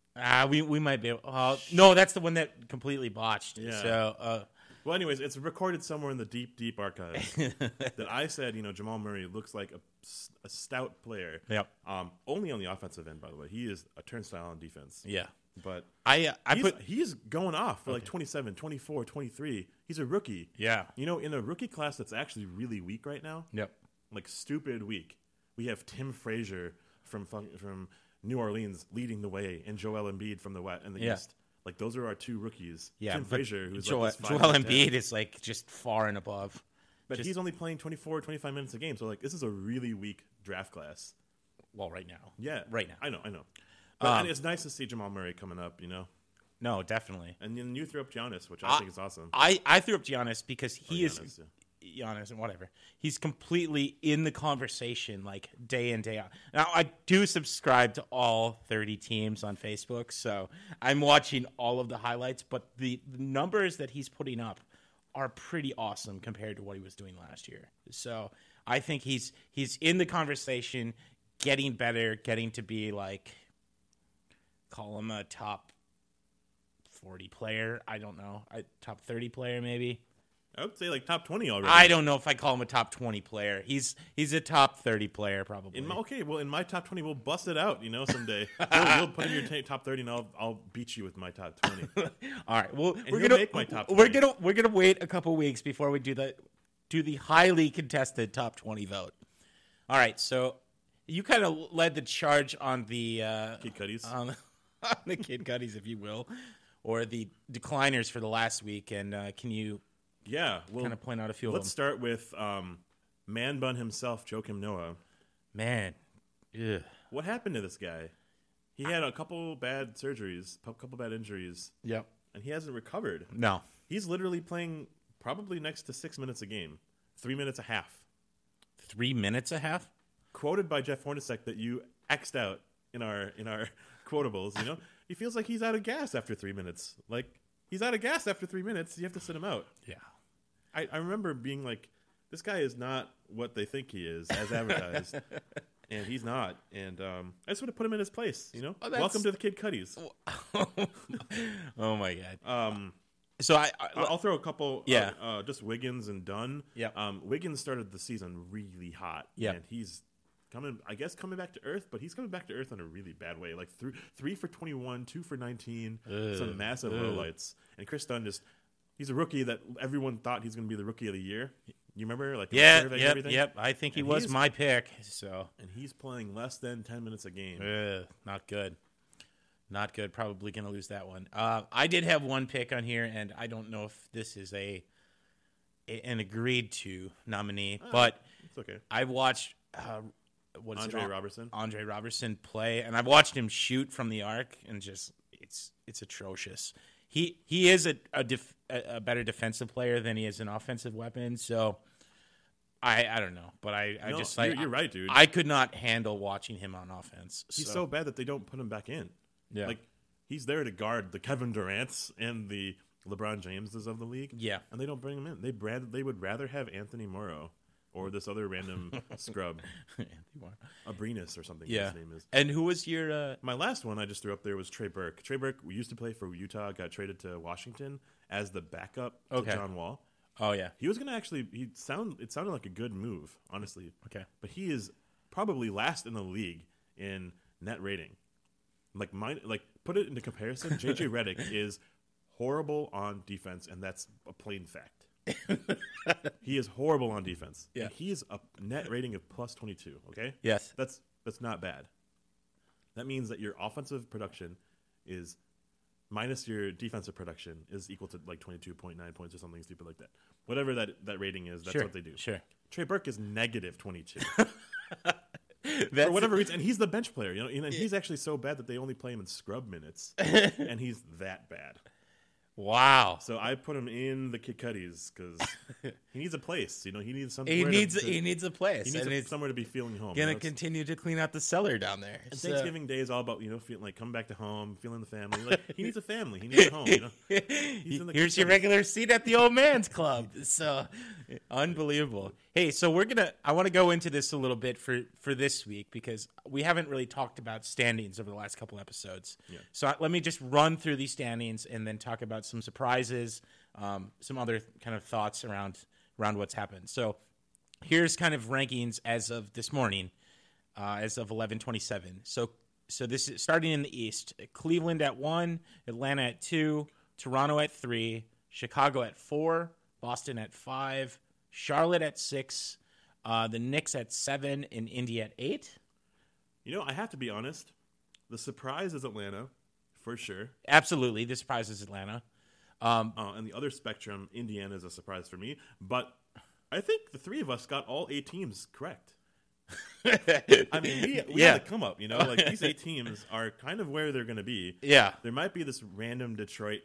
Speaker 3: We might be able... no, that's the one that completely botched.
Speaker 4: Yeah.
Speaker 3: So...
Speaker 4: well, anyways, it's recorded somewhere in the deep, deep archives that I said, Jamal Murray looks like a stout player.
Speaker 3: Yep.
Speaker 4: Only on the offensive end, by the way. He is a turnstile on defense.
Speaker 3: Yeah.
Speaker 4: But
Speaker 3: he's
Speaker 4: going off for like 27, 24, 23. He's a rookie.
Speaker 3: Yeah.
Speaker 4: In a rookie class that's actually really weak right now.
Speaker 3: Yep.
Speaker 4: Like stupid weak. We have Tim Frazier from New Orleans leading the way, and Joel Embiid from the West and the East. Like those are our two rookies.
Speaker 3: Yeah.
Speaker 4: Tim Frazier, who's
Speaker 3: Joel
Speaker 4: like
Speaker 3: Embiid is like just far and above.
Speaker 4: But he's only playing 24, 25 minutes a game. So like this is a really weak draft class.
Speaker 3: Well, right now.
Speaker 4: Yeah.
Speaker 3: Right now.
Speaker 4: I know. But and it's nice to see Jamal Murray coming up,
Speaker 3: No, definitely.
Speaker 4: And then you threw up Giannis, which I think is awesome.
Speaker 3: I threw up Giannis because
Speaker 4: Giannis,
Speaker 3: is Giannis and whatever. He's completely in the conversation like day in, day out. Now, I do subscribe to all 30 teams on Facebook, so I'm watching all of the highlights, but the numbers that he's putting up are pretty awesome compared to what he was doing last year. So I think he's in the conversation, getting better, getting to be like... call him a top 40 player. I don't know. Top 30 player, maybe.
Speaker 4: I would say like top 20 already.
Speaker 3: I don't know if I call him a top 20 player. He's a top 30 player, probably.
Speaker 4: In my top 20, we'll bust it out, someday. You'll put in your top 30, and I'll beat you with my top 20.
Speaker 3: All right. Well,
Speaker 4: we're gonna make my top 20.
Speaker 3: We're gonna wait a couple weeks before we do the highly contested top 20 vote. All right. So you kind of led the charge on the
Speaker 4: Kid Cuddies.
Speaker 3: On the Kid Cuddies, if you will, or the decliners for the last week. And can you kind of point out a few of them?
Speaker 4: Let's start with Man Bun himself, Joakim Noah.
Speaker 3: Man. Ugh.
Speaker 4: What happened to this guy? He had a couple bad surgeries, a couple bad injuries.
Speaker 3: Yep.
Speaker 4: And he hasn't recovered.
Speaker 3: No.
Speaker 4: He's literally playing probably next to 6 minutes a game. 3 minutes a half.
Speaker 3: 3 minutes a half?
Speaker 4: Quoted by Jeff Hornacek that you X'd out in our quotables, he feels like he's out of gas after 3 minutes. Like, he's out of gas after 3 minutes. You have to sit him out.
Speaker 3: Yeah.
Speaker 4: I remember being like, this guy is not what they think he is as advertised. And he's not. And I just want to put him in his place, Welcome to the Kid Cuddies.
Speaker 3: Oh, my God.
Speaker 4: So I'll throw a couple.
Speaker 3: Yeah.
Speaker 4: Just Wiggins and Dunn.
Speaker 3: Yeah.
Speaker 4: Wiggins started the season really hot.
Speaker 3: Yeah.
Speaker 4: And he's coming back to earth, but he's coming back to earth in a really bad way. Like 3 for 21, 2 for 19, some massive lowlights. And Chris Dunn he's a rookie that everyone thought he's going to be the rookie of the year. You remember? Like
Speaker 3: Yep. I think he was my pick. So.
Speaker 4: And he's playing less than 10 minutes a game.
Speaker 3: Not good. Not good. Probably going to lose that one. I did have one pick on here, and I don't know if this is an agreed to nominee, but
Speaker 4: it's okay.
Speaker 3: I watched Andre Robertson play, and I've watched him shoot from the arc, and just it's atrocious. he is a better defensive player than he is an offensive weapon. So I don't know, but I just like
Speaker 4: you're right, dude.
Speaker 3: I could not handle watching him on offense.
Speaker 4: He's so bad that they don't put him back in.
Speaker 3: Yeah.
Speaker 4: Like he's there to guard the Kevin Durant's and the LeBron Jameses of the league.
Speaker 3: Yeah.
Speaker 4: And they don't bring him in. They would rather have Anthony Morrow or this other random scrub, Abrinas or something.
Speaker 3: Yeah.
Speaker 4: His name is.
Speaker 3: And who was your?
Speaker 4: My last one I just threw up there was Trey Burke. Trey Burke used to play for Utah, got traded to Washington as the backup to John Wall.
Speaker 3: Oh yeah.
Speaker 4: He was going to actually. It sounded like a good move, honestly.
Speaker 3: Okay.
Speaker 4: But he is probably last in the league in net rating. Like put it into comparison. JJ Redick is horrible on defense, and that's a plain fact. He is horrible on defense.
Speaker 3: Yeah.
Speaker 4: And he is a net rating of plus 22. Okay.
Speaker 3: Yes.
Speaker 4: That's not bad. That means that your offensive production is minus your defensive production is equal to like 22.9 points or something stupid like that. Whatever that rating is, that's
Speaker 3: Sure,
Speaker 4: what they do.
Speaker 3: sure.
Speaker 4: Trey Burke is negative 22
Speaker 3: That's
Speaker 4: for whatever reason, and he's the bench player. And he's actually so bad that they only play him in scrub minutes, and he's that bad.
Speaker 3: Wow.
Speaker 4: So I put him in the Kid Cuddies because he needs a place. He needs something.
Speaker 3: He needs a place.
Speaker 4: He
Speaker 3: and
Speaker 4: needs
Speaker 3: it's
Speaker 4: somewhere to be feeling home.
Speaker 3: gonna continue to clean out the cellar down there.
Speaker 4: And
Speaker 3: So-
Speaker 4: Thanksgiving Day is all about feeling like come back to home, feeling the family. Like he needs a family. He needs a home. He's in the
Speaker 3: Here's
Speaker 4: Kid
Speaker 3: your
Speaker 4: Cuddies.
Speaker 3: regular seat at the old man's club. So unbelievable. Hey, so I want to go into this a little bit for this week because we haven't really talked about standings over the last couple episodes.
Speaker 4: Yeah.
Speaker 3: So let me just run through these standings and then talk about some surprises, some other kind of thoughts around what's happened. So here's kind of rankings as of this morning, as of 11/27. So this is starting in the East. Cleveland at 1, Atlanta at 2, Toronto at 3, Chicago at 4, Boston at 5, Charlotte at 6, the Knicks at 7, and Indy at 8.
Speaker 4: I have to be honest. The surprise is Atlanta, for sure.
Speaker 3: Absolutely, this surprises Atlanta.
Speaker 4: And the other spectrum, Indiana is a surprise for me. But I think the three of us got all 8 teams correct. I mean, we had to come up, like these 8 teams are kind of where they're going to be.
Speaker 3: Yeah.
Speaker 4: There might be this random Detroit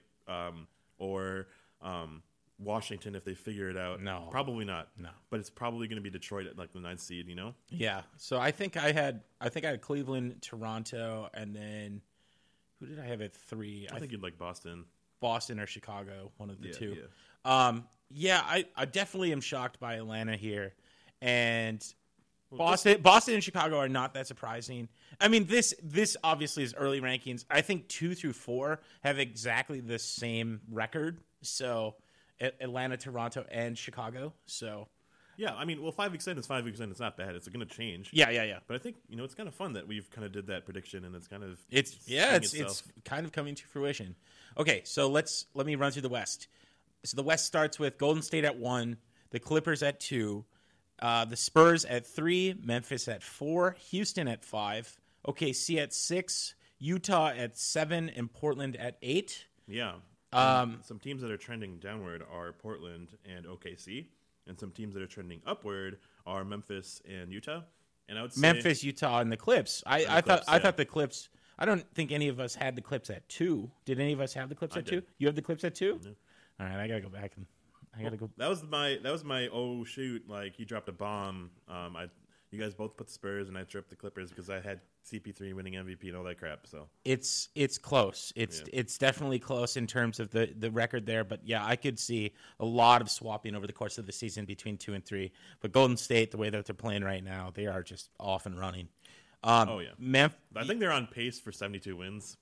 Speaker 4: or Washington if they figure it out.
Speaker 3: No.
Speaker 4: Probably not.
Speaker 3: No.
Speaker 4: But it's probably going to be Detroit at like the 9th seed,
Speaker 3: Yeah. So I think I had Cleveland, Toronto, and then who did I have at 3?
Speaker 4: I think you'd like Boston.
Speaker 3: Boston or Chicago, one of the two.
Speaker 4: Yeah.
Speaker 3: I definitely am shocked by Atlanta here. And Boston and Chicago are not that surprising. I mean, this obviously is early rankings. I think 2 through 4 have exactly the same record. So Atlanta, Toronto, and Chicago. So
Speaker 4: yeah, I mean, 5 weeks in is 5 weeks in. It's not bad. It's going to change.
Speaker 3: Yeah.
Speaker 4: But I think it's kind of fun that we've kind of did that prediction, and it's kind of
Speaker 3: It's
Speaker 4: itself.
Speaker 3: kind of coming to fruition. Okay, so let me run through the West. So the West starts with Golden State at 1, the Clippers at 2, the Spurs at 3, Memphis at 4, Houston at 5, OKC at 6, Utah at 7, and Portland at 8.
Speaker 4: Yeah. Some teams that are trending downward are Portland and OKC, and some teams that are trending upward are Memphis and Utah. And I would say
Speaker 3: Memphis, Utah, and the Clips. I thought the Clips. I don't think any of us had the Clips at 2. Did any of us have the Clips at 2?
Speaker 4: did.
Speaker 3: You have the Clips at 2?
Speaker 4: No.
Speaker 3: All right, I gotta go back and I gotta go.
Speaker 4: That was my oh shoot, like he dropped a bomb. You guys both put the Spurs and I tripped the Clippers because I had CP3 winning MVP and all that crap. So
Speaker 3: It's close. It's definitely close in terms of the record there. But yeah, I could see a lot of swapping over the course of the season between 2 and 3. But Golden State, the way that they're playing right now, they are just off and running.
Speaker 4: oh yeah, I think they're on pace for 72 wins,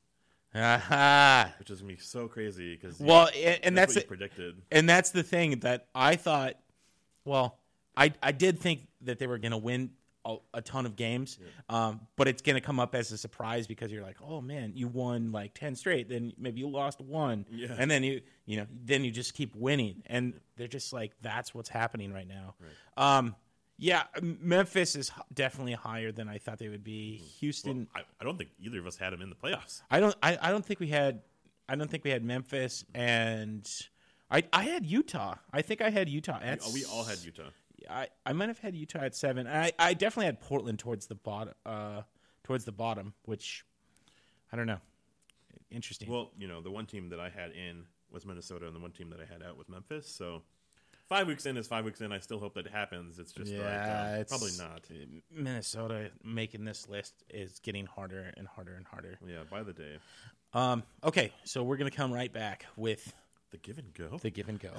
Speaker 4: which is gonna be so crazy because
Speaker 3: that's
Speaker 4: what you predicted.
Speaker 3: And that's the thing that I thought. Well, I did think that they were going to win a ton of games, but it's going to come up as a surprise because you're like, oh man, you won like 10 straight, then maybe you lost 1, and then you just keep winning, and they're just like, that's what's happening right now. Right. Yeah, Memphis is definitely higher than I thought they would be. Houston,
Speaker 4: Well, I don't think either of us had them in the playoffs.
Speaker 3: I don't think we had Memphis, and I had Utah. I think I had Utah at.
Speaker 4: We all had Utah.
Speaker 3: I might have had Utah at 7. I definitely had Portland towards the bottom, which I don't know. interesting.
Speaker 4: Well, the one team that I had in was Minnesota, and the one team that I had out was Memphis. So 5 weeks in is 5 weeks in. I still hope that it happens. It's just
Speaker 3: it's
Speaker 4: probably not.
Speaker 3: Minnesota making this list is getting harder and harder and harder.
Speaker 4: Yeah, by the day.
Speaker 3: Okay, so we're going to come right back with
Speaker 4: The give and go.
Speaker 3: the give and go.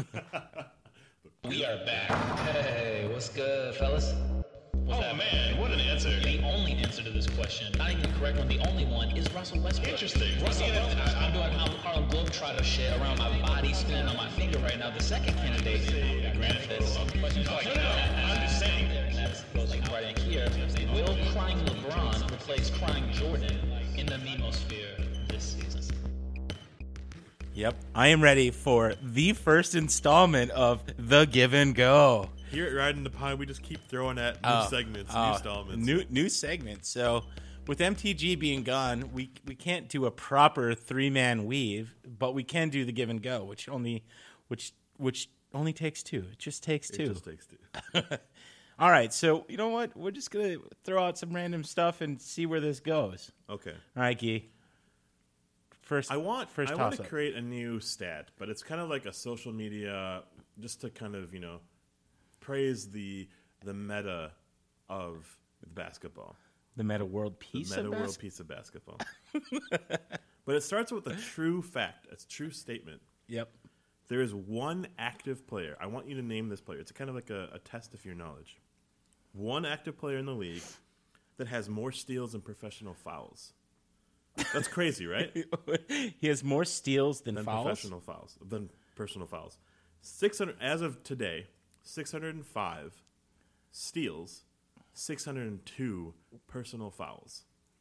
Speaker 2: We are back. Hey, what's good, fellas? What's
Speaker 5: Oh man, what an answer.
Speaker 2: The only answer to this question, not even the correct one, the only one is Russell Westbrook.
Speaker 5: Interesting.
Speaker 2: Russell Westbrook. I'm doing Harlem Globetrotter shit around my body, spinning on my finger right now. The second candidate, Memphis.
Speaker 5: No, I'm just saying.
Speaker 2: And that goes like right in here. Will crying LeBron replace crying Jordan in the memosphere this season?
Speaker 3: Yep, I am ready for the first installment of the give and go.
Speaker 4: Here at Riding the Pine, we just keep throwing at new segments, new installments.
Speaker 3: New segments. So with MTG being gone, we can't do a proper 3-man weave, but we can do the give and go, which only takes two. It just takes two.
Speaker 4: It just takes two.
Speaker 3: All right, so you know what? We're just gonna throw out some random stuff and see where this goes.
Speaker 4: Okay.
Speaker 3: All right, Guy. First,
Speaker 4: I want to
Speaker 3: toss-up.
Speaker 4: create a new stat, but it's kind of like a social media, just to kind of praise the meta of basketball,
Speaker 3: the meta world piece
Speaker 4: the meta
Speaker 3: of
Speaker 4: world piece of basketball. But it starts with a true fact, a true statement.
Speaker 3: Yep.
Speaker 4: There is one active player. I want you to name this player. It's kind of like a test of your knowledge. One active player in the league that has more steals than professional fouls. That's crazy, right?
Speaker 3: He has more steals than fouls?
Speaker 4: Professional fouls, than personal fouls. 600 as of today, 605 steals, 602 personal fouls.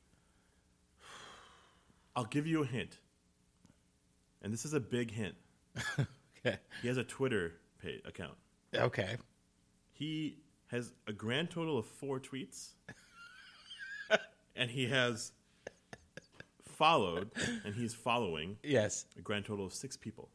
Speaker 4: I'll give you a hint. And this is a big hint.
Speaker 3: Okay.
Speaker 4: He has a Twitter account.
Speaker 3: Okay.
Speaker 4: He has a grand total of 4 tweets. And he has followed, and he's following,
Speaker 3: Yes.
Speaker 4: a grand total of 6 people.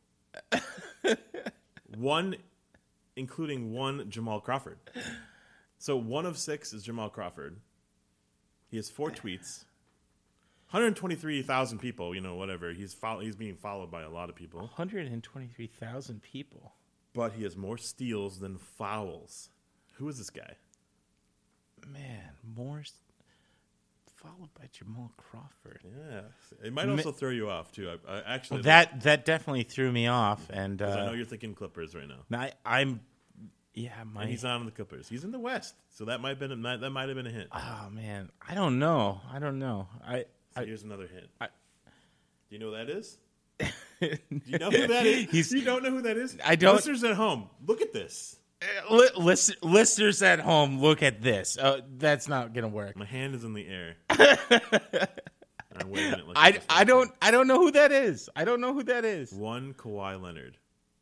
Speaker 4: Including one Jamal Crawford. So 1 of 6 is Jamal Crawford. He has 4 tweets. 123,000 people, whatever. He's being followed by a lot of people.
Speaker 3: 123,000 people.
Speaker 4: But he has more steals than fouls. Who is this guy?
Speaker 3: Man, followed by Jamal Crawford.
Speaker 4: Yeah. It might also throw you off, too. I actually...
Speaker 3: That definitely threw me off. And
Speaker 4: I know you're thinking Clippers right now.
Speaker 3: And
Speaker 4: he's not on the Clippers. He's in the West. So that might have been a hint.
Speaker 3: Oh, man. I don't know.
Speaker 4: Here's another hint. Do you know who that is? Do you know who that is? You don't know who that is?
Speaker 3: I don't.
Speaker 4: Listeners at home, look at this.
Speaker 3: Listeners at home, look at this. That's not gonna work.
Speaker 4: My hand is in the air. I'm waving it like
Speaker 3: I don't know who that is. I don't know who that is.
Speaker 4: One Kawhi Leonard.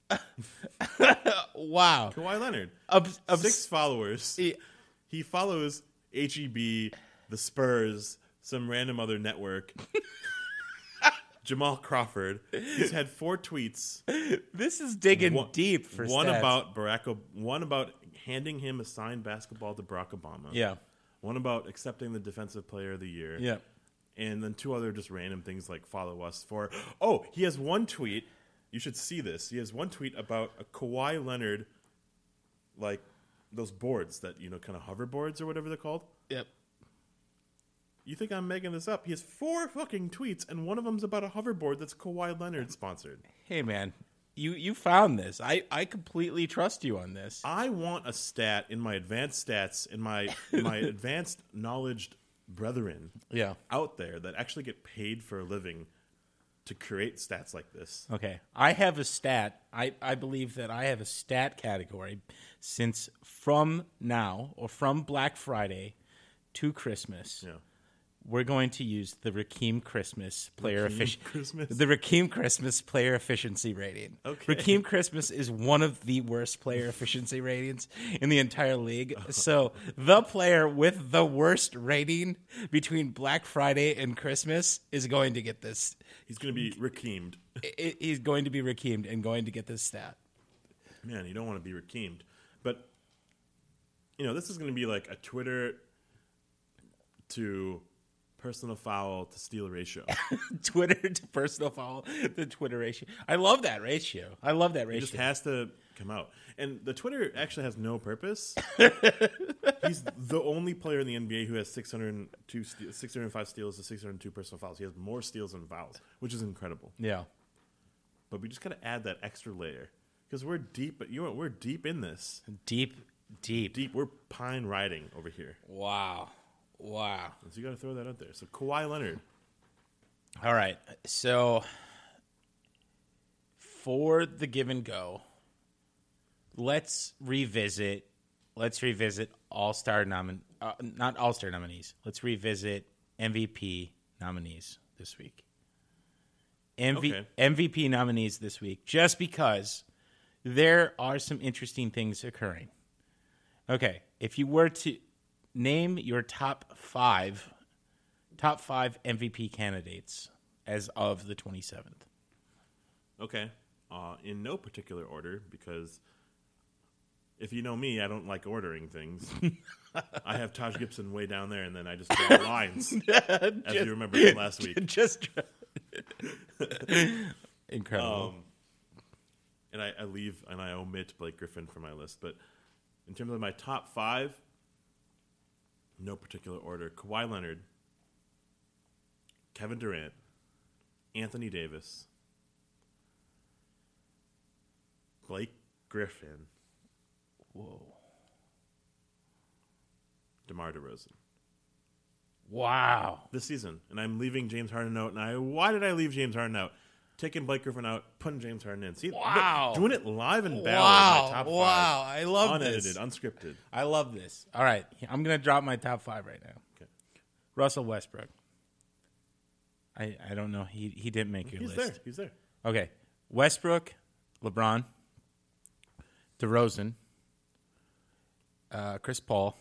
Speaker 3: Wow.
Speaker 4: Kawhi Leonard.
Speaker 3: 6
Speaker 4: followers. He follows HEB, the Spurs, some random other network. Jamal Crawford. He's had 4 tweets.
Speaker 3: This is digging deep for
Speaker 4: one
Speaker 3: stats.
Speaker 4: One about handing him a signed basketball to Barack Obama.
Speaker 3: Yeah.
Speaker 4: One about accepting the Defensive Player of the Year.
Speaker 3: Yeah.
Speaker 4: And then 2 other just random things like follow us for. Oh, he has 1 tweet. You should see this. He has 1 tweet about a Kawhi Leonard, like those boards that kind of hoverboards or whatever they're called.
Speaker 3: Yep.
Speaker 4: You think I'm making this up? He has 4 fucking tweets, and one of them's about a hoverboard that's Kawhi Leonard sponsored.
Speaker 3: Hey, man, you found this. I completely trust you on this.
Speaker 4: I want a stat in my advanced stats, in my advanced knowledge brethren out there that actually get paid for a living to create stats like this.
Speaker 3: Okay. I have a stat. I believe that I have a stat category since from now or from Black Friday to Christmas.
Speaker 4: Yeah.
Speaker 3: We're going to use the Rakeem Christmas player
Speaker 4: Christmas?
Speaker 3: The Rakeem Christmas player efficiency rating.
Speaker 4: Okay.
Speaker 3: Rakeem Christmas is one of the worst player efficiency ratings in the entire league. So the player with the worst rating between Black Friday and Christmas is going to get this.
Speaker 4: He's going to be Rakeemed.
Speaker 3: He's going to be Rakeemed and going to get this stat.
Speaker 4: Man, you don't want to be Rakeemed. But, this is going to be like a Twitter to personal foul to steal ratio.
Speaker 3: Twitter to personal foul, the Twitter ratio. I love that ratio.
Speaker 4: It just has to come out. And the Twitter actually has no purpose. He's the only player in the NBA who has 605 steals to 602 personal fouls. He has more steals than fouls, which is incredible.
Speaker 3: Yeah.
Speaker 4: But we just got to add that extra layer because we're deep. But you know what? We're deep in this.
Speaker 3: Deep.
Speaker 4: We're pine riding over here.
Speaker 3: Wow.
Speaker 4: So you got to throw that out there. So Kawhi Leonard.
Speaker 3: All right. So for the give and go, let's revisit All-Star not All-Star nominees. Let's revisit MVP nominees this week.
Speaker 4: Okay.
Speaker 3: MVP nominees this week, just because there are some interesting things occurring. Okay, if you were to name your top five MVP candidates as of the 27th.
Speaker 4: Okay. In no particular order, because if you know me, I don't like ordering things. I have Taj Gibson way down there, and then I just draw lines, as you remember from last week.
Speaker 3: Incredible.
Speaker 4: And I leave and I omit Blake Griffin from my list. But in terms of my top five, no particular order: Kawhi Leonard, Kevin Durant, Anthony Davis, Blake Griffin, DeMar DeRozan.
Speaker 3: Wow.
Speaker 4: This season. And I'm leaving James Harden out. And why did I leave James Harden out? Taking Blake Griffin out, putting James Harden in. See,
Speaker 3: wow.
Speaker 4: Doing it live and battle. My top five.
Speaker 3: Wow. I love
Speaker 4: Unedited,
Speaker 3: this.
Speaker 4: unscripted.
Speaker 3: I love this. All right. I'm going to drop my top five right now.
Speaker 4: Okay.
Speaker 3: Russell Westbrook. I don't know. He didn't make your list.
Speaker 4: He's there.
Speaker 3: Okay. Westbrook, LeBron, DeRozan, Chris Paul,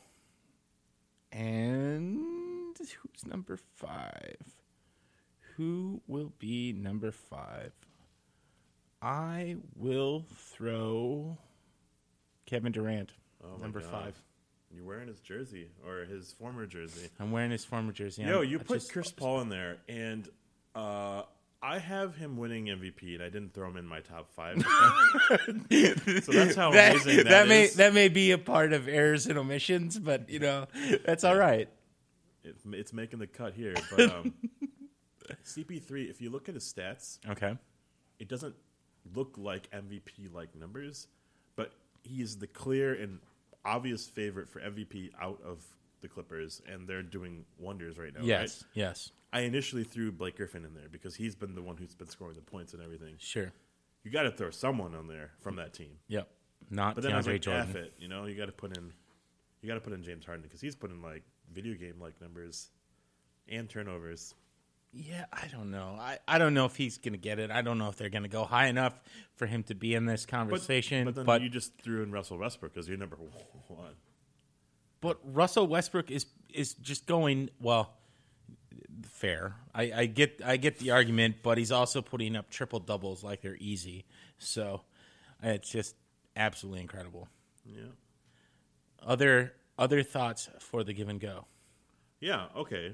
Speaker 3: and who's number 5? Who will be number 5? I will throw Kevin Durant, number 5.
Speaker 4: You're wearing his jersey, or his former jersey.
Speaker 3: I'm wearing his former jersey.
Speaker 4: You put Chris Paul in there, and I have him winning MVP, and I didn't throw him in my top 5. So that's how amazing that is.
Speaker 3: That may be a part of errors and omissions, but, that's all right.
Speaker 4: It's making the cut here, but CP3, if you look at his stats,
Speaker 3: okay,
Speaker 4: it doesn't look like MVP-like numbers, but he is the clear and obvious favorite for MVP out of the Clippers, and they're doing wonders right now.
Speaker 3: Yes,
Speaker 4: right?
Speaker 3: yes.
Speaker 4: I initially threw Blake Griffin in there because he's been the one who's been scoring the points and everything.
Speaker 3: Sure.
Speaker 4: You got to throw someone on there from that team.
Speaker 3: Yep. Not
Speaker 4: but then I was like,
Speaker 3: Jordan.
Speaker 4: F it. You got to put in James Harden because he's putting like video game like numbers and turnovers.
Speaker 3: Yeah, I don't know. I don't know if he's going to get it. I don't know if they're going to go high enough for him to be in this conversation.
Speaker 4: But then you just threw in Russell Westbrook because you're number 1.
Speaker 3: But Russell Westbrook is just going, well, fair. I get the argument, but he's also putting up triple doubles like they're easy. So it's just absolutely incredible.
Speaker 4: Yeah.
Speaker 3: Other thoughts for the give and go?
Speaker 4: Yeah. Okay.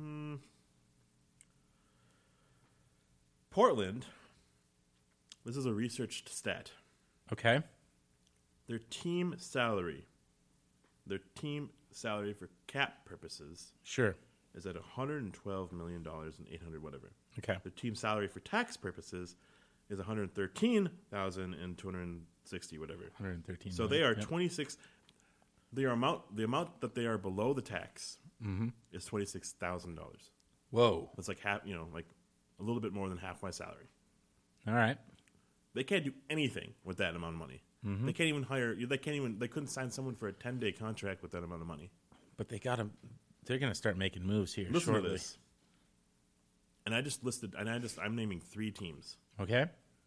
Speaker 4: Portland. This is a researched stat.
Speaker 3: Okay.
Speaker 4: Their team salary for cap purposes,
Speaker 3: sure,
Speaker 4: is at $112 million and 800 whatever.
Speaker 3: Okay.
Speaker 4: Their team salary for tax purposes is $113,000 and 260 whatever.
Speaker 3: 113.
Speaker 4: So they are 26. The amount that they are below the tax is $26,000.
Speaker 3: Whoa.
Speaker 4: That's like half. Like a little bit more than half my salary.
Speaker 3: All right.
Speaker 4: They can't do anything with that amount of money. Mm-hmm. They can't even hire. They couldn't sign someone for a 10-day contract with that amount of money.
Speaker 3: But they're going to start making moves here
Speaker 4: Listen
Speaker 3: shortly.
Speaker 4: to this. And I just listed. I'm naming 3 teams.
Speaker 3: Okay.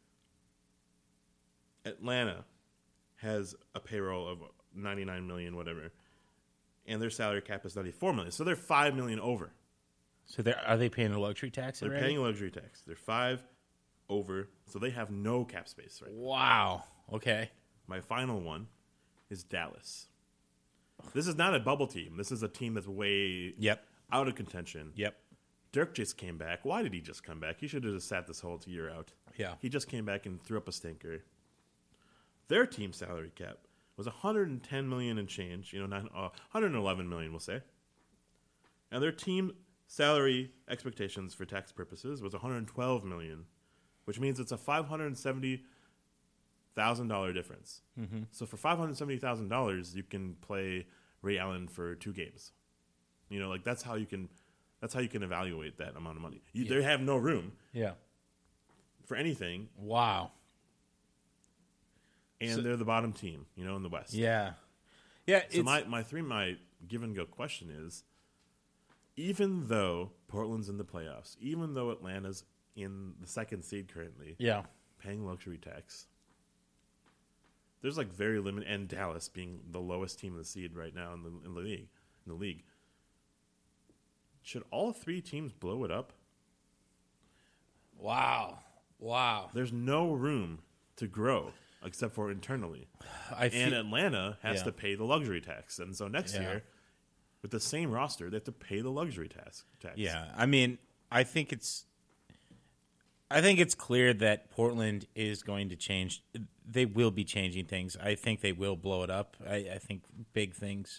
Speaker 4: Atlanta has a payroll of $99 million, whatever, and their salary cap is $94 million. So they're $5 million over.
Speaker 3: So are they paying a luxury tax?
Speaker 4: They're paying a luxury tax. They're 5 over, so they have no cap space right now.
Speaker 3: Wow. Okay.
Speaker 4: My final one is Dallas. This is not a bubble team. This is a team that's way out of contention.
Speaker 3: Yep.
Speaker 4: Dirk just came back. Why did he just come back? He should have just sat this whole year out.
Speaker 3: Yeah.
Speaker 4: He just came back and threw up a stinker. Their team salary cap was $110 million and change. 111 million, we'll say. And their team salary expectations for tax purposes was $112 million, which means it's a $570,000 difference. Mm-hmm. So for $570,000, you can play Ray Allen for 2 games. That's how you can evaluate that amount of money. They have no room.
Speaker 3: Yeah.
Speaker 4: For anything.
Speaker 3: Wow.
Speaker 4: And they're the bottom team, in the West.
Speaker 3: Yeah. Yeah.
Speaker 4: So my give and go question is, even though Portland's in the playoffs, even though Atlanta's in the 2nd seed currently, paying luxury tax, there's very limited, and Dallas being the lowest team in the seed right now in the league. Should all 3 teams blow it up?
Speaker 3: Wow.
Speaker 4: There's no room to grow except for internally. And Atlanta has to pay the luxury tax. And so next year, with the same roster, they have to pay the luxury tax.
Speaker 3: Yeah. I mean, I think it's clear that Portland is going to change. They will be changing things. I think they will blow it up. I think big things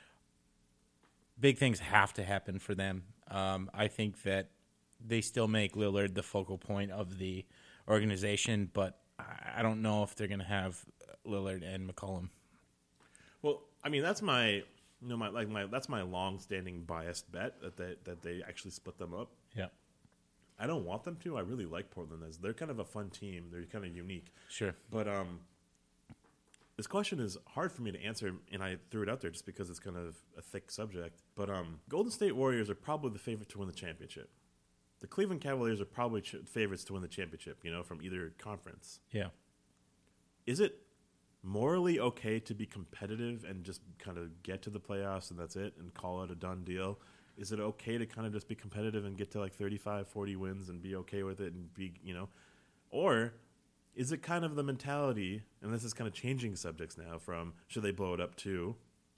Speaker 3: have to happen for them. I think that they still make Lillard the focal point of the organization, but I don't know if they're going to have Lillard and McCollum.
Speaker 4: Well, I mean, that's my that's my long-standing biased bet that they actually split them up.
Speaker 3: Yeah.
Speaker 4: I don't want them to. I really like Portland. They're kind of a fun team. They're kind of unique.
Speaker 3: Sure.
Speaker 4: But this question is hard for me to answer, and I threw it out there just because it's kind of a thick subject. But Golden State Warriors are probably the favorite to win the championship. The Cleveland Cavaliers are probably favorites to win the championship, from either conference.
Speaker 3: Yeah.
Speaker 4: Is it morally okay to be competitive and just kind of get to the playoffs and that's it and call it a done deal? Is it okay to kind of just be competitive and get to 35, 40 wins and be okay with it and be, or is it kind of the mentality, and this is kind of changing subjects now from should they blow it up to,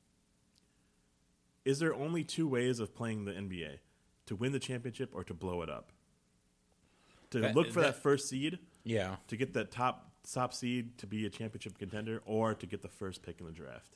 Speaker 4: is there only 2 ways of playing the NBA? To win the championship or to blow it up? To look for that first seed?
Speaker 3: Yeah.
Speaker 4: To get that top seed to be a championship contender, or to get the first pick in the draft?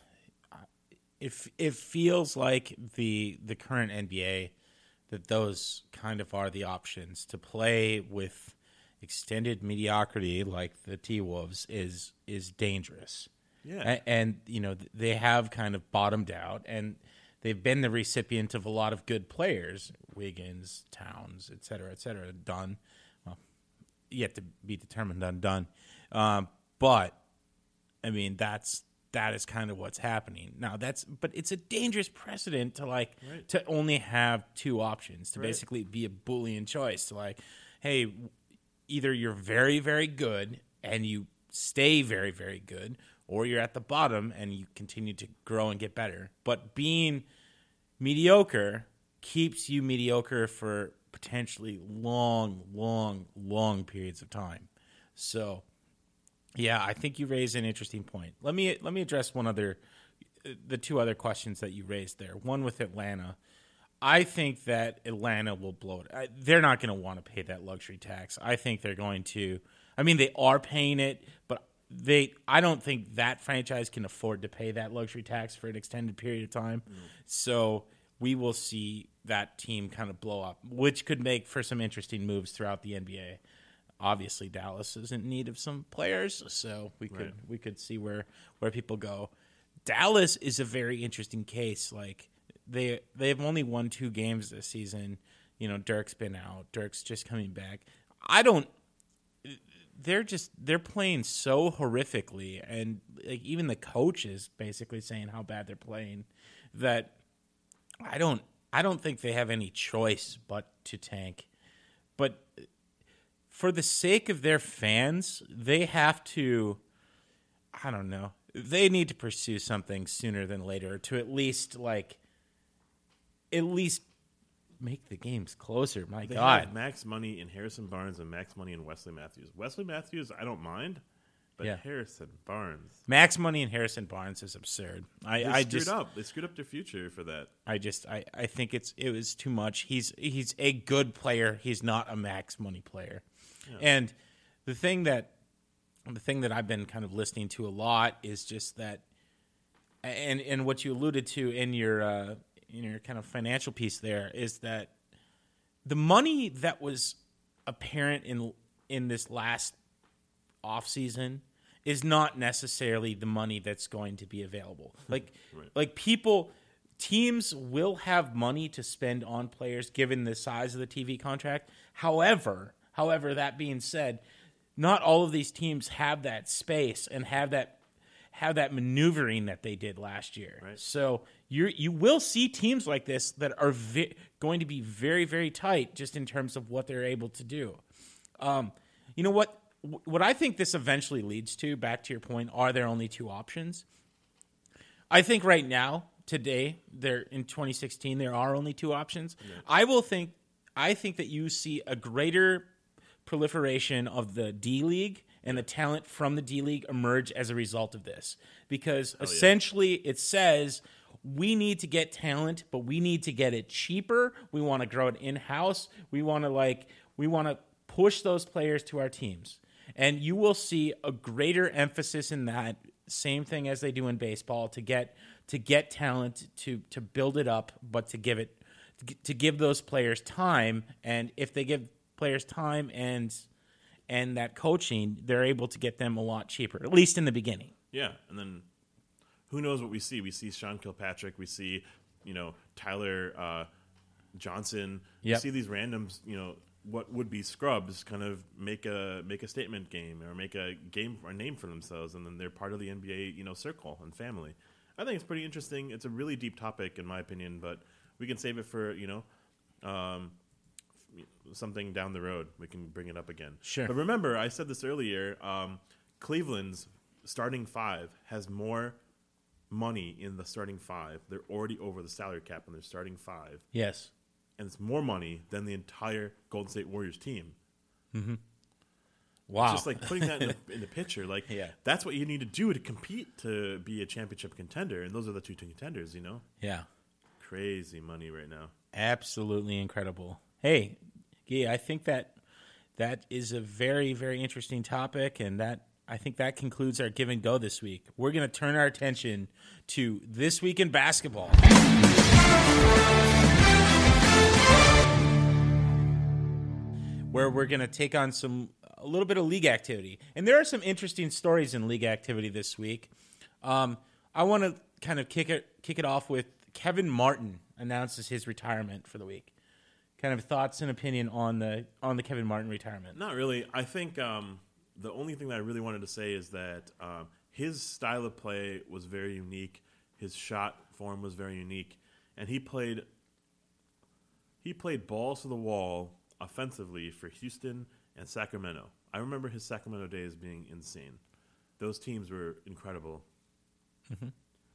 Speaker 3: It feels like the current NBA that those kind of are the options. To play with extended mediocrity like the T-Wolves is dangerous.
Speaker 4: Yeah.
Speaker 3: And they have kind of bottomed out, and they've been the recipient of a lot of good players, Wiggins, Towns, et cetera, Dunn. Well, yet to be determined on Dunn. But, I mean, that is kind of what's happening. Now, but it's a dangerous precedent to, to only have 2 options, to basically be a Boolean choice. To, hey, either you're very, very good and you stay very, very good, or you're at the bottom and you continue to grow and get better. But being mediocre keeps you mediocre for potentially long, long, long periods of time. So, yeah, I think you raised an interesting point. Let me address the 2 other questions that you raised there. One with Atlanta. I think that Atlanta will blow it. They're not going to want to pay that luxury tax. I think they're going to. I mean, they are paying it, but I don't think that franchise can afford to pay that luxury tax for an extended period of time. Mm. So we will see that team kind of blow up, which could make for some interesting moves throughout the NBA. Obviously, Dallas is in need of some players, so we could see where people go. Dallas is a very interesting case. They have only won 2 games this season. Dirk's been out. Dirk's just coming back. They're playing so horrifically, and even the coach is basically saying how bad they're playing that I don't think they have any choice but to tank. But for the sake of their fans, they have to, I don't know, they need to pursue something sooner than later to at least make the games closer. My
Speaker 4: they
Speaker 3: God.
Speaker 4: Have max money in Harrison Barnes and max money in Wesley Matthews. Wesley Matthews, I don't mind. But
Speaker 3: Yeah.
Speaker 4: Harrison Barnes.
Speaker 3: Max Money and Harrison Barnes is absurd.
Speaker 4: They screwed up. They screwed up their future for that.
Speaker 3: I think it was too much. He's a good player. He's not a Max Money player.
Speaker 4: Yeah.
Speaker 3: And the thing that I've been kind of listening to a lot is just that, and what you alluded to in your kind of financial piece there is that the money that was apparent in this last offseason is not necessarily the money that's going to be available. Like
Speaker 4: Right.
Speaker 3: like teams will have money to spend on players given the size of the TV contract. However, that being said, not all of these teams have that space and have that maneuvering that they did last year.
Speaker 4: Right.
Speaker 3: So you will see teams like this that are going to be very, very tight just in terms of what they're able to do. You know what I think this eventually leads to, back to your point, are there only two options? I think right now, today, in 2016, there are only two options. Yeah. I think that you see a greater proliferation of the D League and the talent from the D League emerge as a result of this. Because essentially it says we need to get talent, but we need to get it cheaper. We want to grow it in-house. We want to push those players to our teams. And you will see a greater emphasis in that, same thing as they do in baseball, to get talent, to build it up, but to give those players time. And if they give players time and that coaching, they're able to get them a lot cheaper, at least in the beginning.
Speaker 4: Yeah, and then who knows what we see? We see Sean Kilpatrick. We see, Tyler Johnson.
Speaker 3: Yep.
Speaker 4: We see these randoms, what would be scrubs kind of make a statement game or make a game or a name for themselves, and then they're part of the NBA, circle and family. I think it's pretty interesting. It's a really deep topic in my opinion, but we can save it for, something down the road. We can bring it up again.
Speaker 3: Sure.
Speaker 4: But remember, I said this earlier, Cleveland's starting five has more money in the starting five. They're already over the salary cap in their starting five.
Speaker 3: Yes.
Speaker 4: And it's more money than the entire Golden State Warriors team.
Speaker 3: Mm-hmm. Wow.
Speaker 4: It's just like putting that in the picture. Like, that's what you need to do to compete to be a championship contender. And those are the two contenders,
Speaker 3: Yeah.
Speaker 4: Crazy money right now.
Speaker 3: Absolutely incredible. Hey, Guy, I think that is a very, very interesting topic, and I think that concludes our Give and Go this week. We're going to turn our attention to This Week in Basketball, where we're going to take on a little bit of league activity. And there are some interesting stories in league activity this week. I want to kind of kick it off with Kevin Martin announces his retirement for the week. Kind of thoughts and opinion on the Kevin Martin retirement.
Speaker 4: Not really. I think the only thing that I really wanted to say is that his style of play was very unique. His shot form was very unique, and he played balls to the wall offensively for Houston and Sacramento. I remember his Sacramento days being insane. Those teams were incredible.
Speaker 3: Mm-hmm.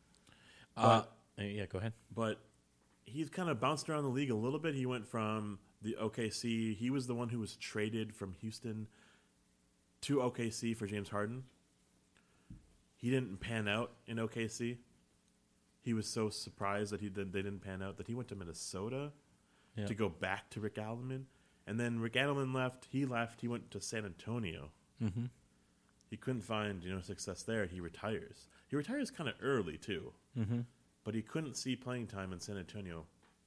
Speaker 3: Go ahead.
Speaker 4: But he's kind of bounced around the league a little bit. He went from the OKC. He was the one who was traded from Houston to OKC for James Harden. He didn't pan out in OKC. He was so surprised that they didn't pan out that he went to Minnesota to go back to Rick Adelman. And then Rick Adelman left. He went to San Antonio.
Speaker 3: Mm-hmm.
Speaker 4: He couldn't find success there. He retires. He retires kind of early too.
Speaker 3: Mm-hmm.
Speaker 4: But he couldn't see playing time in San Antonio.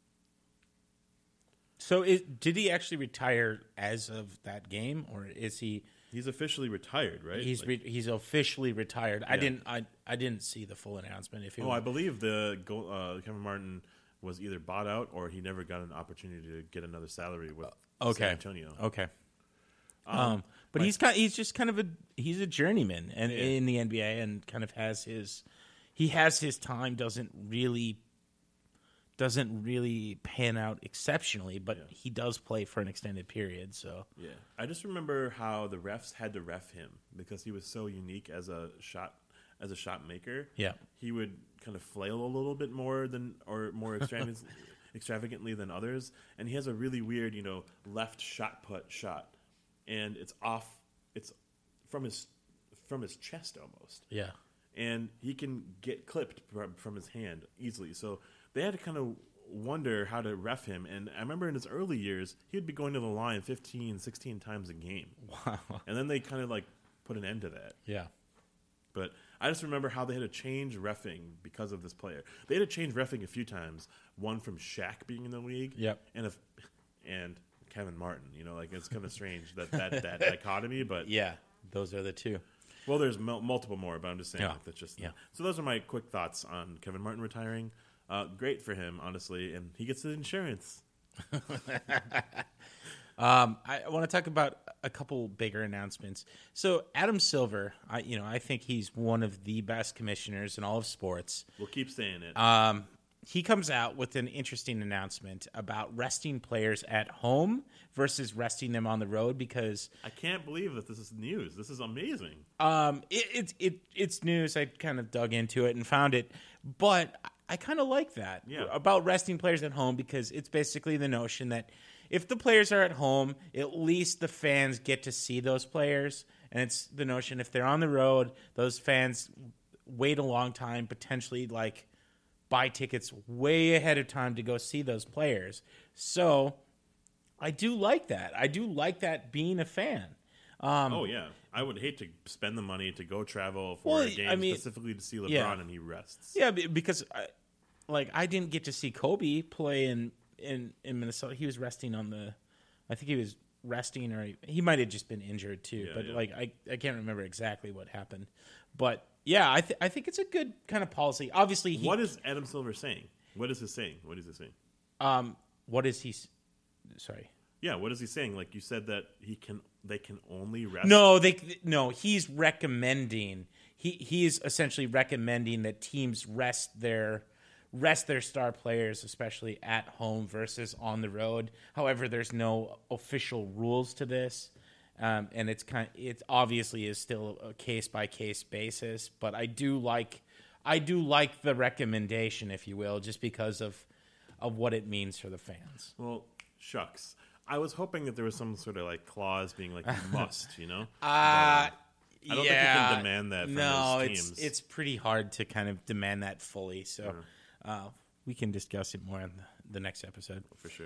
Speaker 3: So did he actually retire as of that game, or is he?
Speaker 4: He's officially retired, right?
Speaker 3: He's officially retired.
Speaker 4: Yeah.
Speaker 3: I didn't see the full announcement.
Speaker 4: I believe Kevin Martin was either bought out or he never got an opportunity to get another salary with San Antonio.
Speaker 3: Okay. But he's a journeyman and in the NBA and kind of has his time, doesn't really pan out exceptionally, but he does play for an extended period. So
Speaker 4: I just remember how the refs had to ref him because he was so unique as a shot maker.
Speaker 3: Yeah,
Speaker 4: he would kind of flail a little bit more extravagantly than others, and he has a really weird left shot put shot, and it's off. It's from his from his chest almost.
Speaker 3: Yeah.
Speaker 4: And he can get clipped from his hand easily. So they had to kind of wonder how to ref him. And I remember in his early years, he would be going to the line 15, 16 times a game.
Speaker 3: Wow.
Speaker 4: And then they kind of like put an end to that.
Speaker 3: Yeah.
Speaker 4: But I just remember how they had to change reffing because of this player. They had to change reffing a few times. One from Shaq being in the league.
Speaker 3: Yep.
Speaker 4: And Kevin Martin. You know, like it's kind of strange that dichotomy. But
Speaker 3: Yeah. Those are the two.
Speaker 4: well, there's multiple more, but I'm just saying
Speaker 3: Yeah.
Speaker 4: like, that's just
Speaker 3: Yeah.
Speaker 4: So those are my quick thoughts on Kevin Martin retiring. Great for him, honestly, and he gets the insurance.
Speaker 3: I want to talk about a couple bigger announcements. So Adam Silver, I think he's one of the best commissioners in all of sports.
Speaker 4: We'll keep saying it.
Speaker 3: He comes out with an interesting announcement about resting players at home versus resting them on the road because
Speaker 4: I can't believe that this is news. This is amazing.
Speaker 3: it's news. I kind of dug into it and found it, but I kind of like that about resting players at home because it's basically the notion that if the players are at home, at least the fans get to see those players, and it's the notion if they're on the road, those fans wait a long time, potentially like buy tickets way ahead of time to go see those players. So I do like that. I do like that being a fan.
Speaker 4: Oh, yeah. I would hate to spend the money to go travel for a game specifically to see LeBron and he rests.
Speaker 3: Yeah, because I didn't get to see Kobe play in Minnesota. He was resting I think he was resting or he might have just been injured too.
Speaker 4: Yeah,
Speaker 3: but
Speaker 4: yeah.
Speaker 3: I can't remember exactly what happened. But yeah, I think it's a good kind of policy. Obviously,
Speaker 4: What is Adam Silver saying? What is he saying? What is he saying?
Speaker 3: What is he? Sorry.
Speaker 4: Yeah, what is he saying? Like you said that they can only rest.
Speaker 3: No, he's recommending. He is essentially recommending that teams rest their star players, especially at home versus on the road. However, there's no official rules to this, and it obviously is still a case by case basis. But I do like the recommendation, if you will, just because of what it means for the fans.
Speaker 4: Well, shucks. I was hoping that there was some sort of like clause being like you must, you know. I don't think you can demand that from those teams.
Speaker 3: It's pretty hard to kind of demand that fully. So we can discuss it more in the next episode
Speaker 4: for sure.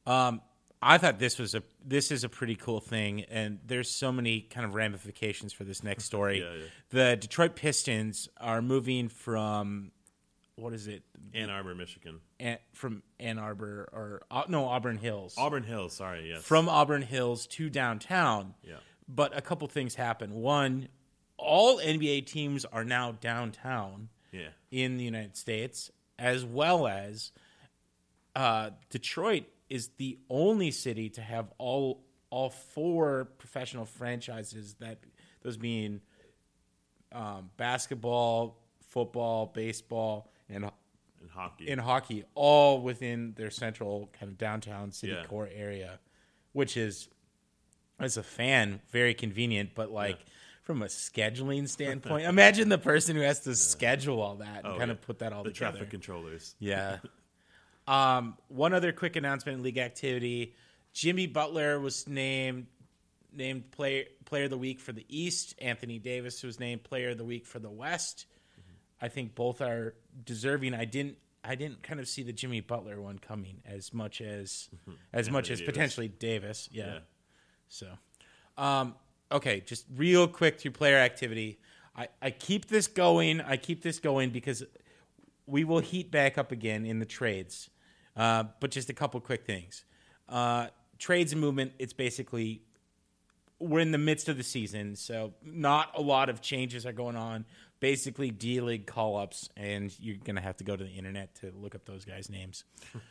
Speaker 3: I thought this is a pretty cool thing, and there's so many kind of ramifications for this next story.
Speaker 4: Yeah.
Speaker 3: The Detroit Pistons are moving from what is it?
Speaker 4: Ann Arbor, Michigan.
Speaker 3: From Ann Arbor Auburn Hills.
Speaker 4: Auburn Hills, sorry, yes.
Speaker 3: From Auburn Hills to downtown.
Speaker 4: Yeah.
Speaker 3: But a couple things happen. One, all NBA teams are now downtown in the United States, as well as Detroit is the only city to have all four professional franchises, those being basketball, football, baseball, and hockey, all within their central kind of downtown city core area, which is, as a fan, very convenient. But from a scheduling standpoint, imagine the person who has to schedule all that and kind of put that all together.
Speaker 4: The traffic controllers.
Speaker 3: Yeah. One other quick announcement in league activity: Jimmy Butler was named player of the week for the East. Anthony Davis was named player of the week for the West. I think both are deserving. I didn't kind of see the Jimmy Butler one coming as much as potentially Davis. Yeah. So, okay, just real quick through player activity. I keep this going. Because we will heat back up again in the trades. But just a couple quick things. Trades and movement, it's basically we're in the midst of the season, so not a lot of changes are going on. Basically, D-League call-ups, and you're going to have to go to the internet to look up those guys' names.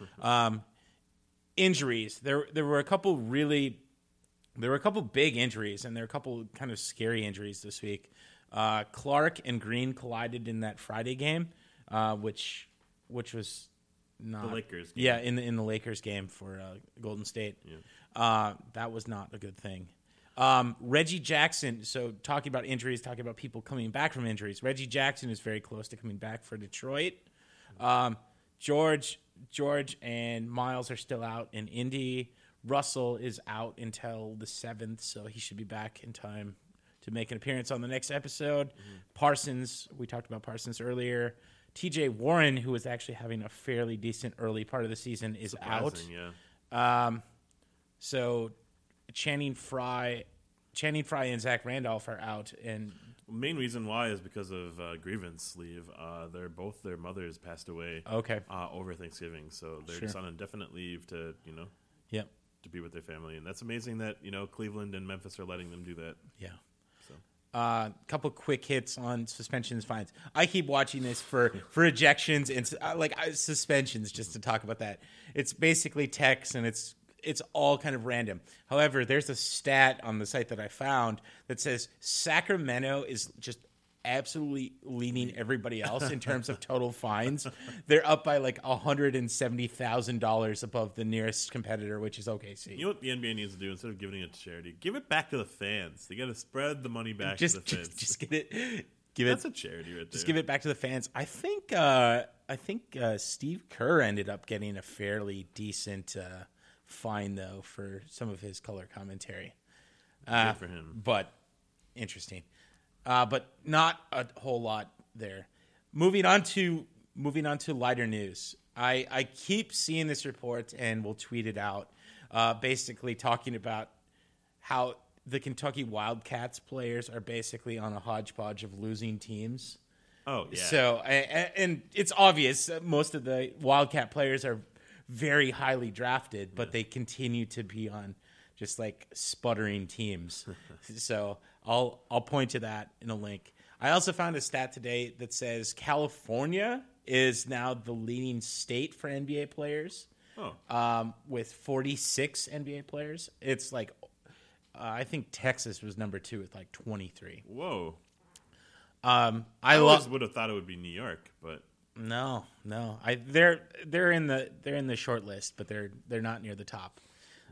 Speaker 3: Injuries. There were a couple big injuries, and there were a couple kind of scary injuries this week. Clark and Green collided in that Friday game, which was not
Speaker 4: the Lakers game.
Speaker 3: Yeah, in the Lakers game for Golden State. Yeah. That was not a good thing. Reggie Jackson, so talking about injuries, talking about people coming back from injuries. Reggie Jackson is very close to coming back for Detroit. George and Miles are still out in Indy. Russell is out until the 7th, so he should be back in time to make an appearance on the next episode. Parsons, we talked about Parsons earlier. TJ Warren, who was actually having a fairly decent early part of the season, is out.
Speaker 4: Yeah.
Speaker 3: So Channing Frye and Zach Randolph are out, and
Speaker 4: Main reason why is because of grievance leave. Both their mothers passed away.
Speaker 3: Okay.
Speaker 4: Over Thanksgiving, so they're just on indefinite leave to
Speaker 3: Yep.
Speaker 4: to be with their family, and that's amazing that Cleveland and Memphis are letting them do that.
Speaker 3: Yeah.
Speaker 4: So.
Speaker 3: Couple quick hits on suspensions fines. I keep watching this for ejections and suspensions just to talk about that. It's basically text and it's all kind of random. However, there's a stat on the site that I found that says Sacramento is just absolutely leading everybody else in terms of total fines. They're up by like $170,000 above the nearest competitor, which is OKC.
Speaker 4: You know what the NBA needs to do instead of giving it to charity? Give it back to the fans. They got to spread the money back to the fans.
Speaker 3: Just give it.
Speaker 4: That's a charity right there.
Speaker 3: Just give it back to the fans. I think Steve Kerr ended up getting a fairly decent fine though for some of his color commentary.
Speaker 4: Good for him.
Speaker 3: But interesting. But not a whole lot there. Moving on to lighter news. I keep seeing this report and we'll tweet it out. Basically talking about how the Kentucky Wildcats players are basically on a hodgepodge of losing teams.
Speaker 4: Oh yeah.
Speaker 3: So and it's obvious most of the Wildcat players are very highly drafted, but they continue to be on just like sputtering teams. So I'll point to that in a link. I also found a stat today that says California is now the leading state for NBA players. With 46 NBA players. It's like I think Texas was number 2 with like 23.
Speaker 4: Whoa.
Speaker 3: I
Speaker 4: always would have thought it would be New York, but
Speaker 3: no. They're in the short list, but they're not near the top.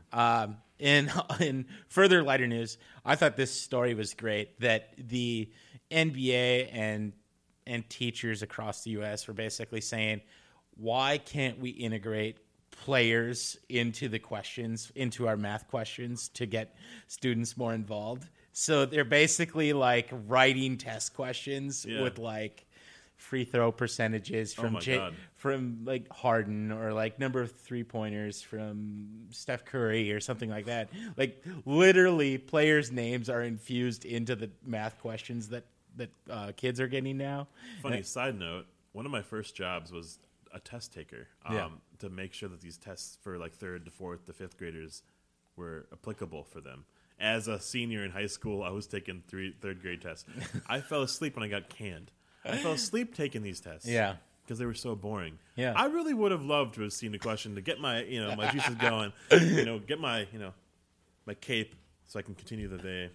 Speaker 3: In further lighter news, I thought this story was great that the NBA and teachers across the U.S. were basically saying, why can't we integrate players into our math questions to get students more involved? So they're basically like writing test questions with like free throw percentages from like Harden or like number of 3-pointers from Steph Curry or something like that. Like literally players' names are infused into the math questions that kids are getting now.
Speaker 4: Funny side note, one of my first jobs was a test taker to make sure that these tests for like 3rd to 4th to 5th graders were applicable for them. As a senior in high school, I was taking 3rd grade tests. I fell asleep when I got canned. I fell asleep taking these tests.
Speaker 3: Yeah.
Speaker 4: Because they were so boring.
Speaker 3: Yeah.
Speaker 4: I really would have loved to have seen the question to get my, my juices going, get my, my cape so I can continue the day,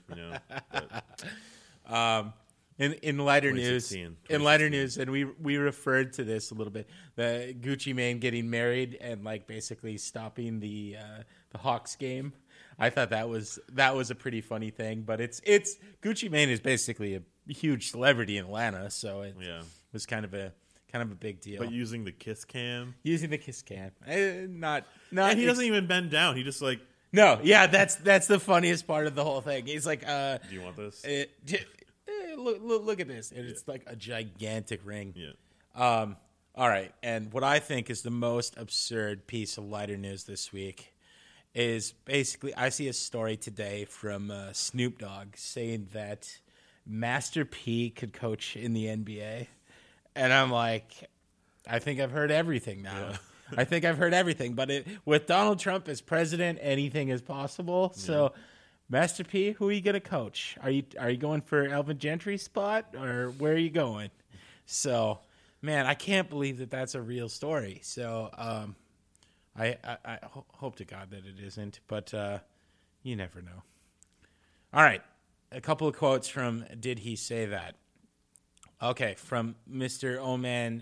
Speaker 4: But.
Speaker 3: In lighter news, and we referred to this a little bit, the Gucci Mane getting married and like basically stopping the Hawks game. I thought that was a pretty funny thing, but it's Gucci Mane is basically a huge celebrity in Atlanta, so it was kind of a big deal.
Speaker 4: But using the kiss cam,
Speaker 3: not
Speaker 4: and he doesn't even bend down. He just like
Speaker 3: that's the funniest part of the whole thing. He's like,
Speaker 4: do you want this?
Speaker 3: Look at this. And it's like a gigantic ring.
Speaker 4: Yeah.
Speaker 3: All right. And what I think is the most absurd piece of lighter news this week is basically I see a story today from Snoop Dogg saying that Master P could coach in the NBA. And I'm like, I think I've heard everything now. Yeah. I think I've heard everything. But with Donald Trump as president, anything is possible. Yeah. So Master P, who are you going to coach? Are you going for Alvin Gentry's spot, or where are you going? So, man, I can't believe that that's a real story. So, I hope to God that it isn't, but you never know. All right, a couple of quotes from Did He Say That? Okay, from Mr. Oman.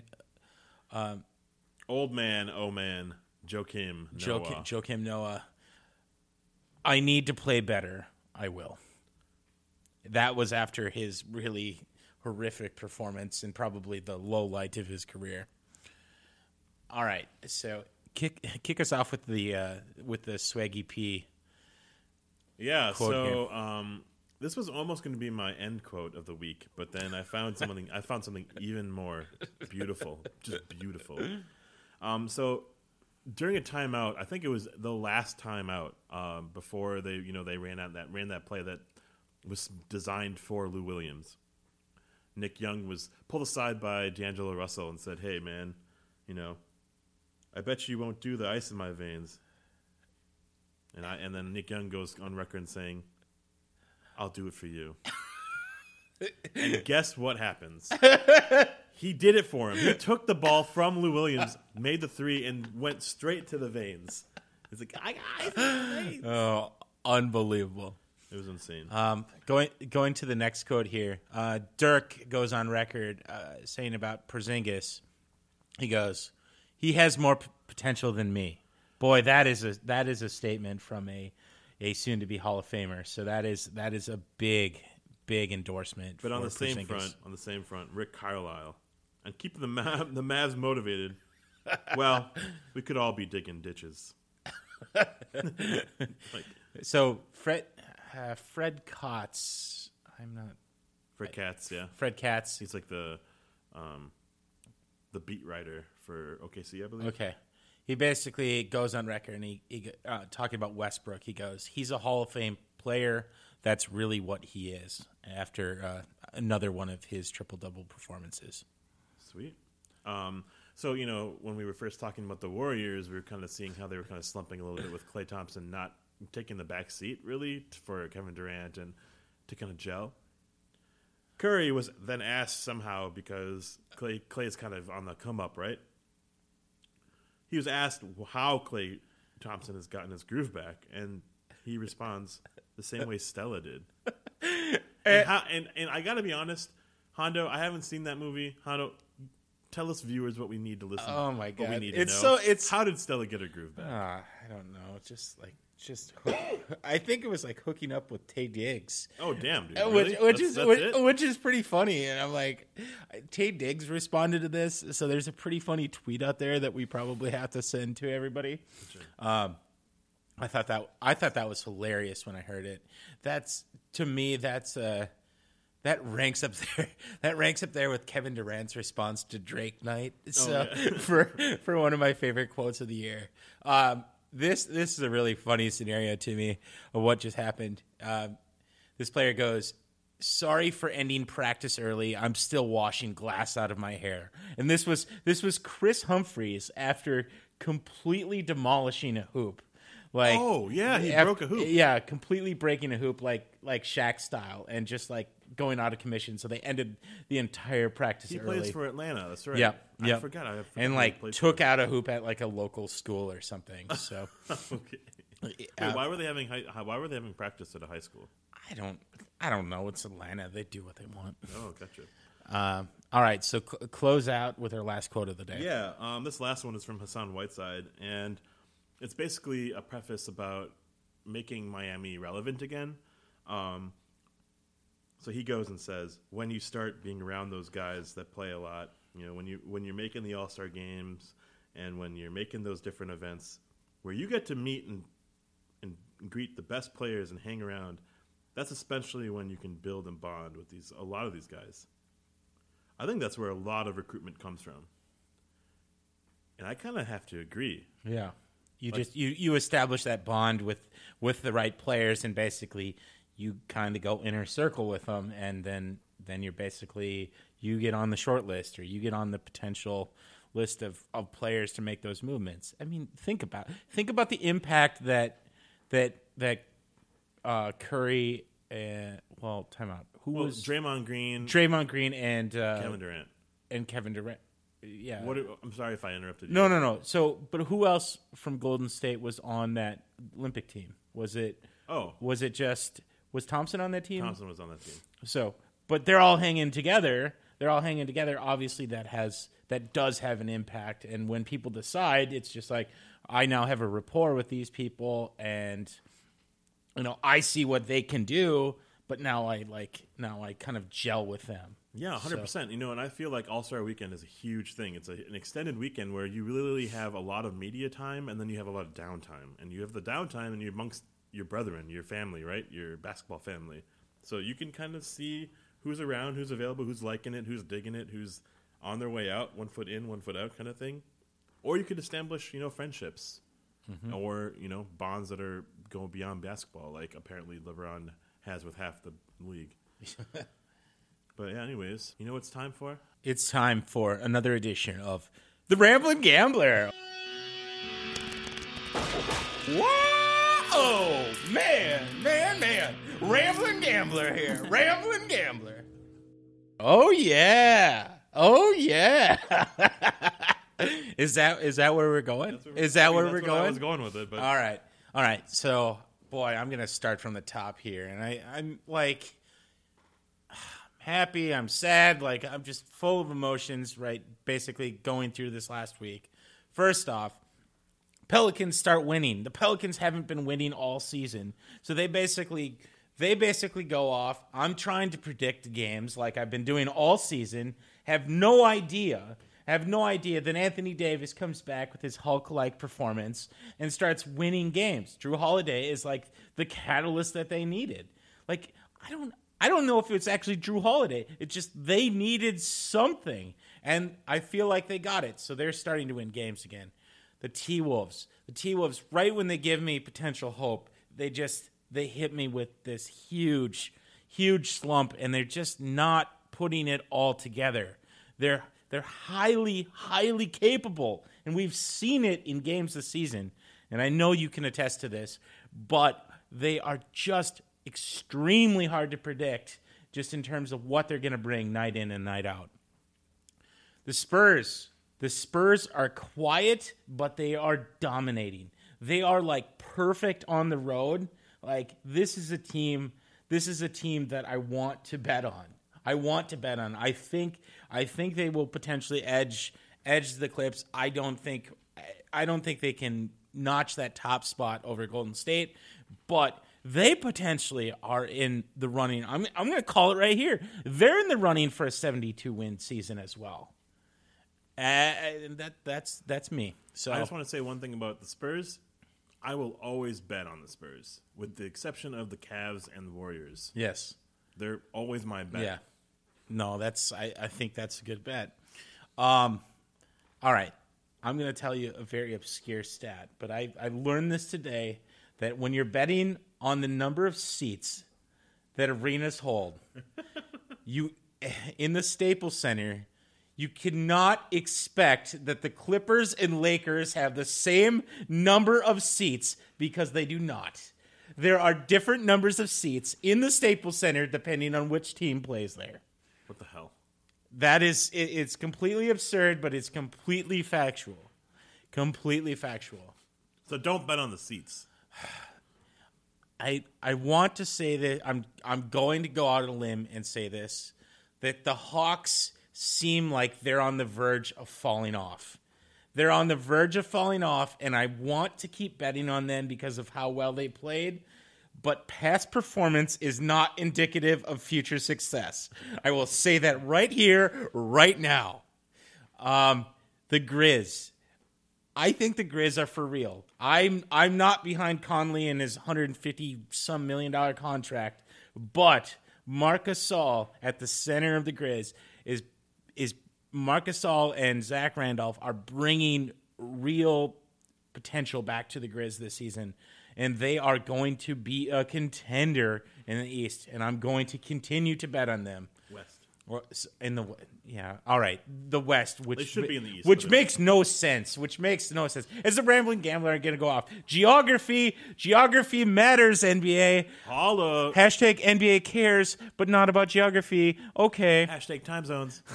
Speaker 4: Old man, oh man, Joakim Noah.
Speaker 3: Joakim Noah. I need to play better. I will. That was after his really horrific performance and probably the low light of his career. All right, so kick us off with the Swaggy P.
Speaker 4: Yeah, so This was almost going to be my end quote of the week, but then I found something. I found something even more beautiful, just beautiful. So during a timeout, I think it was the last timeout before they ran that play that was designed for Lou Williams. Nick Young was pulled aside by D'Angelo Russell and said, "Hey, man, I bet you won't do the ice in my veins." And then Nick Young goes on record saying, "I'll do it for you." And guess what happens? He did it for him. He took the ball from Lou Williams, made the three, and went straight to the veins. It's like, I got veins.
Speaker 3: Oh, unbelievable.
Speaker 4: It was insane.
Speaker 3: Going to the next quote here. Dirk goes on record saying about Porzingis. He goes, "He has more potential than me." Boy, that is a statement from a soon-to-be Hall of Famer. So that is a big endorsement.
Speaker 4: But
Speaker 3: for
Speaker 4: on the
Speaker 3: Porzingis.
Speaker 4: same front, Rick Carlisle, and keeping the Mavs motivated. Well, we could all be digging ditches.
Speaker 3: So Fred Katz,
Speaker 4: Fred Katz, yeah.
Speaker 3: Fred Katz.
Speaker 4: He's like the beat writer for OKC, I believe.
Speaker 3: Okay. He basically goes on record and he talking about Westbrook. He goes, "He's a Hall of Fame player. That's really what he is." After another one of his triple-double performances.
Speaker 4: Sweet. So, when we were first talking about the Warriors, we were kind of seeing how they were kind of slumping a little bit with Klay Thompson not taking the back seat, really, for Kevin Durant and to kind of gel. Curry was then asked somehow, because Klay is kind of on the come-up, right? He was asked how Klay Thompson has gotten his groove back, and he responds the same way Stella did. And I got to be honest, Hondo, I haven't seen that movie. Hondo, tell us viewers what we need to listen.
Speaker 3: Oh my God,
Speaker 4: what we need to know.
Speaker 3: It's
Speaker 4: how did Stella get her groove back?
Speaker 3: I don't know. I think it was like hooking up with Tay Diggs.
Speaker 4: Oh damn, dude! Really?
Speaker 3: Which is pretty funny. And I'm like, Tay Diggs responded to this, so there's a pretty funny tweet out there that we probably have to send to everybody.
Speaker 4: Sure.
Speaker 3: I thought that was hilarious when I heard it. To me, that ranks up there. That ranks up there with Kevin Durant's response to Drake Night. So for one of my favorite quotes of the year. This is a really funny scenario to me of what just happened. This player goes, "Sorry for ending practice early. I'm still washing glass out of my hair." And this was Chris Humphries after completely demolishing a hoop. Like,
Speaker 4: oh yeah, he broke a hoop.
Speaker 3: Yeah, completely breaking a hoop like Shaq style, and just like going out of commission. So they ended the entire practice
Speaker 4: He
Speaker 3: early.
Speaker 4: plays for Atlanta. That's right.
Speaker 3: Yeah,
Speaker 4: I forgot.
Speaker 3: And like took out a hoop at like a local school or something. So
Speaker 4: okay. Wait, why were they having practice at a high school?
Speaker 3: I don't know. It's Atlanta. They do what they want.
Speaker 4: Oh, gotcha.
Speaker 3: All right, so close out with our last quote of the day.
Speaker 4: Yeah, this last one is from Hassan Whiteside, and it's basically a preface about making Miami relevant again. So he goes and says, when you start being around those guys that play a lot, when you're making the All-Star games and when you're making those different events where you get to meet and greet the best players and hang around, that's especially when you can build and bond with a lot of these guys. I think that's where a lot of recruitment comes from. And I kind of have to agree.
Speaker 3: Yeah. You establish that bond with the right players, and basically you kind of go inner circle with them, and then you're basically, you get on the short list, or you get on the potential list of players to make those movements. I mean, think about the impact that Curry. Time out.
Speaker 4: Draymond Green
Speaker 3: and
Speaker 4: Kevin Durant.
Speaker 3: Yeah.
Speaker 4: I'm sorry if I interrupted you.
Speaker 3: No. So, but who else from Golden State was on that Olympic team? Was it Thompson on that team?
Speaker 4: Thompson was on that team.
Speaker 3: So, but they're all hanging together. Obviously, that does have an impact. And when people decide, it's just like, I now have a rapport with these people, and I see what they can do. But now I kind of gel with them.
Speaker 4: Yeah, 100%. And I feel like All-Star Weekend is a huge thing. It's an extended weekend where you really have a lot of media time, and then you have a lot of downtime. And you have the downtime, and you're amongst your brethren, your family, right? Your basketball family. So you can kind of see who's around, who's available, who's liking it, who's digging it, who's on their way out, 1 foot in, 1 foot out kind of thing. Or you could establish, friendships or, bonds that are going beyond basketball, like apparently LeBron has with half the league. But yeah, anyways, you know what it's time for?
Speaker 3: It's time for another edition of The Ramblin' Gambler. Whoa! Man. Ramblin' Gambler here. Ramblin' Gambler. Oh, yeah. Is that where we're going? Is that where we're going?
Speaker 4: I was going with it. But.
Speaker 3: All right. So, boy, I'm going to start from the top here. And I'm like... happy, I'm sad, like I'm just full of emotions, right? Basically going through this last week. First off, Pelicans start winning. The Pelicans haven't been winning all season. So they basically go off. I'm trying to predict games like I've been doing all season. Have no idea. Then Anthony Davis comes back with his Hulk-like performance and starts winning games. Drew Holiday is like the catalyst that they needed. Like, I don't know if it's actually Drew Holiday. It's just they needed something, and I feel like they got it. So they're starting to win games again. The T-Wolves, right when they give me potential hope, they hit me with this huge slump, and they're just not putting it all together. They're highly capable, and we've seen it in games this season, and I know you can attest to this, but they are just extremely hard to predict just in terms of what they're going to bring night in and night out. The Spurs are quiet, but they are dominating. They are like perfect on the road. Like this is a team that I want to bet on. I think they will potentially edge the Clips. I don't think they can notch that top spot over Golden State, but they potentially are in the running. I'm going to call it right here. They're in the running for a 72-win season as well. And that's me. So
Speaker 4: I just want to say one thing about the Spurs. I will always bet on the Spurs, with the exception of the Cavs and the Warriors.
Speaker 3: Yes.
Speaker 4: They're always my bet.
Speaker 3: Yeah. No, I think that's a good bet. All right. I'm going to tell you a very obscure stat, but I learned this today, that when you're betting on the number of seats that arenas hold, in the Staples Center, you cannot expect that the Clippers and Lakers have the same number of seats, because they do not. There are different numbers of seats in the Staples Center depending on which team plays there.
Speaker 4: What the hell?
Speaker 3: That is, it's completely absurd, but it's completely factual. Completely factual.
Speaker 4: So don't bet on the seats.
Speaker 3: I want to say that I'm going to go out on a limb and say this, that the Hawks seem like they're on the verge of falling off. They're on the verge of falling off, and I want to keep betting on them because of how well they played, but past performance is not indicative of future success. I will say that right here, right now. The Grizz. I think the Grizz are for real. I'm not behind Conley and his $150-some million contract, but Marc Gasol at the center of the Grizz is Marc Gasol and Zach Randolph are bringing real potential back to the Grizz this season, and they are going to be a contender in the East, and I'm going to continue to bet on them. All right, the West, which
Speaker 4: they should be in the East,
Speaker 3: which makes no sense. As a rambling gambler, I'm going to go off geography. Geography matters. NBA.
Speaker 4: Holla.
Speaker 3: Hashtag NBA cares, but not about geography. Okay.
Speaker 4: Hashtag time zones.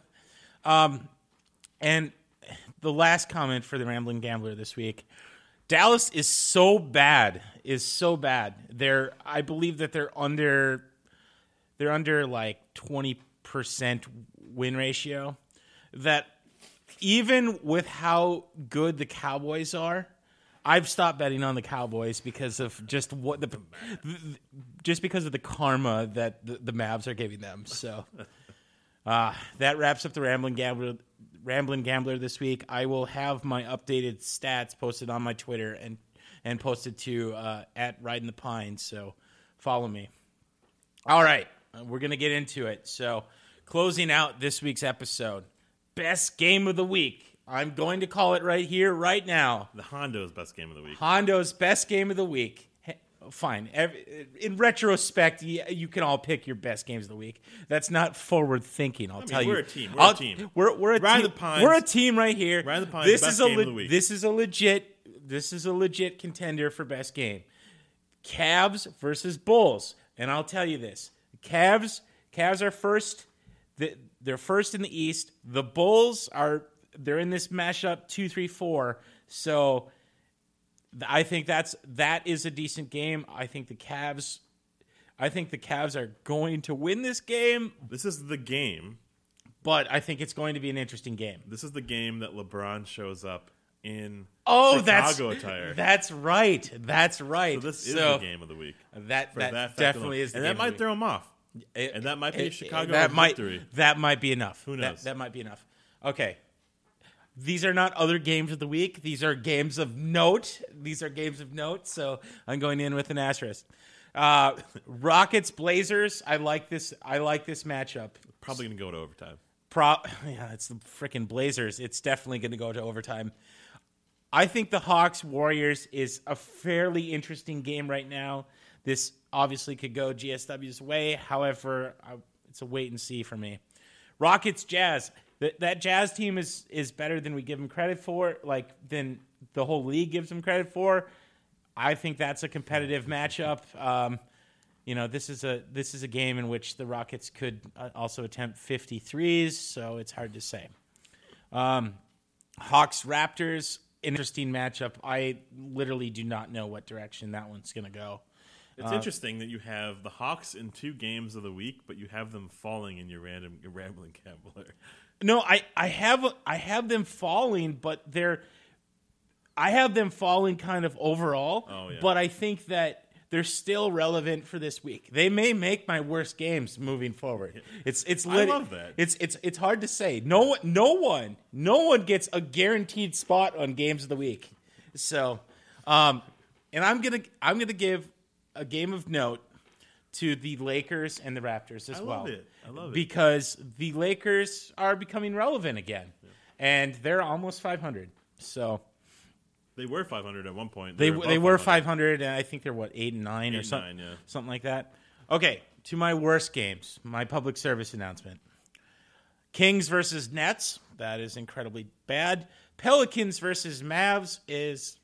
Speaker 3: And the last comment for the rambling gambler this week: Dallas is so bad. I believe that they're under like 20% win ratio, that even with how good the Cowboys are, I've stopped betting on the Cowboys because of just because of the karma that the Mavs are giving them. So that wraps up the Rambling Gambler this week. I will have my updated stats posted on my Twitter and posted to at Riding the Pines. So follow me. All right, we're going to get into it. So, closing out this week's episode, best game of the week. I'm going to call it right here, right now.
Speaker 4: The Hondo's best game of the week.
Speaker 3: Hondo's best game of the week. Fine. In retrospect, you can all pick your best games of the week. That's not forward thinking. I'll tell you.
Speaker 4: We're a team. We're a team.
Speaker 3: We're a
Speaker 4: Ride
Speaker 3: team.
Speaker 4: the Pines.
Speaker 3: We're a team right here.
Speaker 4: Ride the Pines.
Speaker 3: This
Speaker 4: best
Speaker 3: is
Speaker 4: game of the week.
Speaker 3: This is a legit contender for best game. Cavs versus Bulls, and I'll tell you this: Cavs are first. They're first in the East. The Bulls they're in this mashup 2, 3, 4. So I think that is a decent game. I think the Cavs are going to win this game.
Speaker 4: This is the game,
Speaker 3: but I think it's going to be an interesting game.
Speaker 4: This is the game that LeBron shows up in
Speaker 3: Chicago
Speaker 4: Chicago attire.
Speaker 3: That's right. So
Speaker 4: this is the game of the week.
Speaker 3: That definitely is the game
Speaker 4: and that
Speaker 3: of the
Speaker 4: might
Speaker 3: week.
Speaker 4: throw him off. And that might be a Chicago victory.
Speaker 3: That might be enough.
Speaker 4: Who knows?
Speaker 3: That might be enough. Okay. These are not other games of the week. These are games of note. So I'm going in with an asterisk. Rockets, Blazers. I like this matchup.
Speaker 4: Probably going to go to overtime.
Speaker 3: It's the freaking Blazers. It's definitely going to go to overtime. I think the Hawks, Warriors is a fairly interesting game right now. This obviously could go GSW's way. However, it's a wait and see for me. Rockets, Jazz. That Jazz team is better than we give them credit for, than the whole league gives them credit for. I think that's a competitive matchup. This is a game in which the Rockets could also attempt 53s, so it's hard to say. Hawks, Raptors, interesting matchup. I literally do not know what direction that one's going to go.
Speaker 4: It's interesting that you have the Hawks in 2 games of the week, but you have them falling in your rambling gambler.
Speaker 3: No, I have them falling, but I have them falling kind of overall.
Speaker 4: Oh, yeah.
Speaker 3: But I think that they're still relevant for this week. They may make my worst games moving forward.
Speaker 4: I love that.
Speaker 3: It's hard to say. No one gets a guaranteed spot on games of the week. So, and I'm gonna give a game of note to the Lakers and the Raptors as well.
Speaker 4: I love it.
Speaker 3: Because the Lakers are becoming relevant again. Yeah. And they're almost 500. So
Speaker 4: they were 500 at one point.
Speaker 3: They were 500, and I think they're 8 and 9 or something,
Speaker 4: yeah.
Speaker 3: Something like that. Okay, to my worst games, my public service announcement. Kings versus Nets, that is incredibly bad. Pelicans versus Mavs is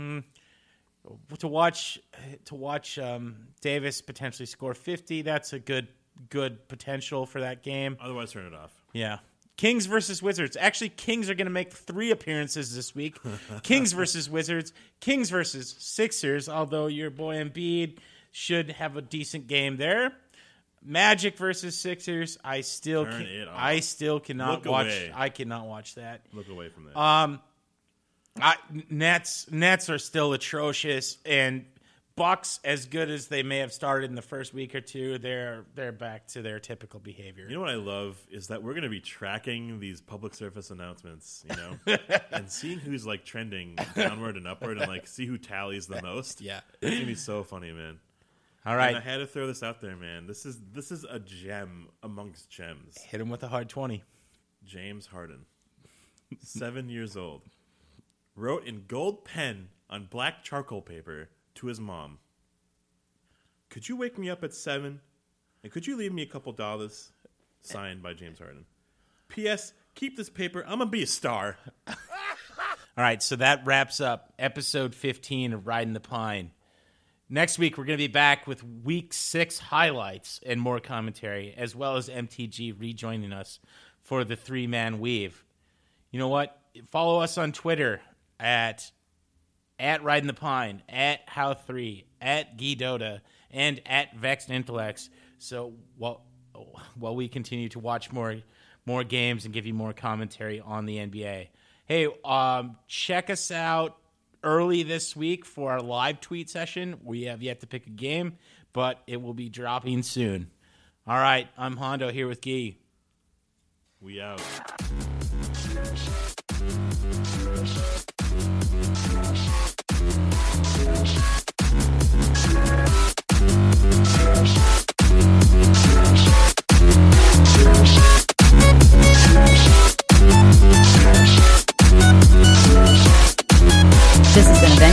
Speaker 3: to watch Davis potentially score 50. That's a good potential for that game.
Speaker 4: Otherwise, turn it off.
Speaker 3: Yeah. Kings versus Wizards. Actually, Kings are going to make 3 appearances this week. Kings versus Wizards. Kings versus Sixers, although your boy Embiid should have a decent game there. Magic versus Sixers. I still cannot watch.
Speaker 4: Away.
Speaker 3: I cannot watch that.
Speaker 4: Look away from that.
Speaker 3: Nets are still atrocious, and Bucks, as good as they may have started in the first week or two, they're back to their typical behavior.
Speaker 4: You know what I love is that we're going to be tracking these public service announcements, and seeing who's trending downward and upward, and see who tallies the most.
Speaker 3: Yeah,
Speaker 4: it's going to be so funny, man.
Speaker 3: All right,
Speaker 4: and I had to throw this out there, man. This is a gem amongst gems.
Speaker 3: Hit him with a hard 20.
Speaker 4: James Harden, 7 years old, wrote in gold pen on black charcoal paper to his mom, "Could you wake me up at 7? And could you leave me a couple dollars?" Signed by James Harden. P.S. Keep this paper. I'm going to be a star.
Speaker 3: All right, so that wraps up episode 15 of Riding the Pine. Next week, we're going to be back with week 6 highlights and more commentary, as well as MTG rejoining us for the 3-man weave. You know what? Follow us on Twitter at Riding the Pine, at How3, at Guidota, and at Vexed Intellects. So while we continue to watch more games and give you more commentary on the NBA. Hey, check us out early this week for our live tweet session. We have yet to pick a game, but it will be dropping soon. All right, I'm Hondo here with Guy.
Speaker 4: We out.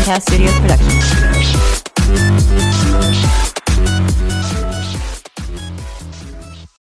Speaker 1: Dreamcast Studio Productions.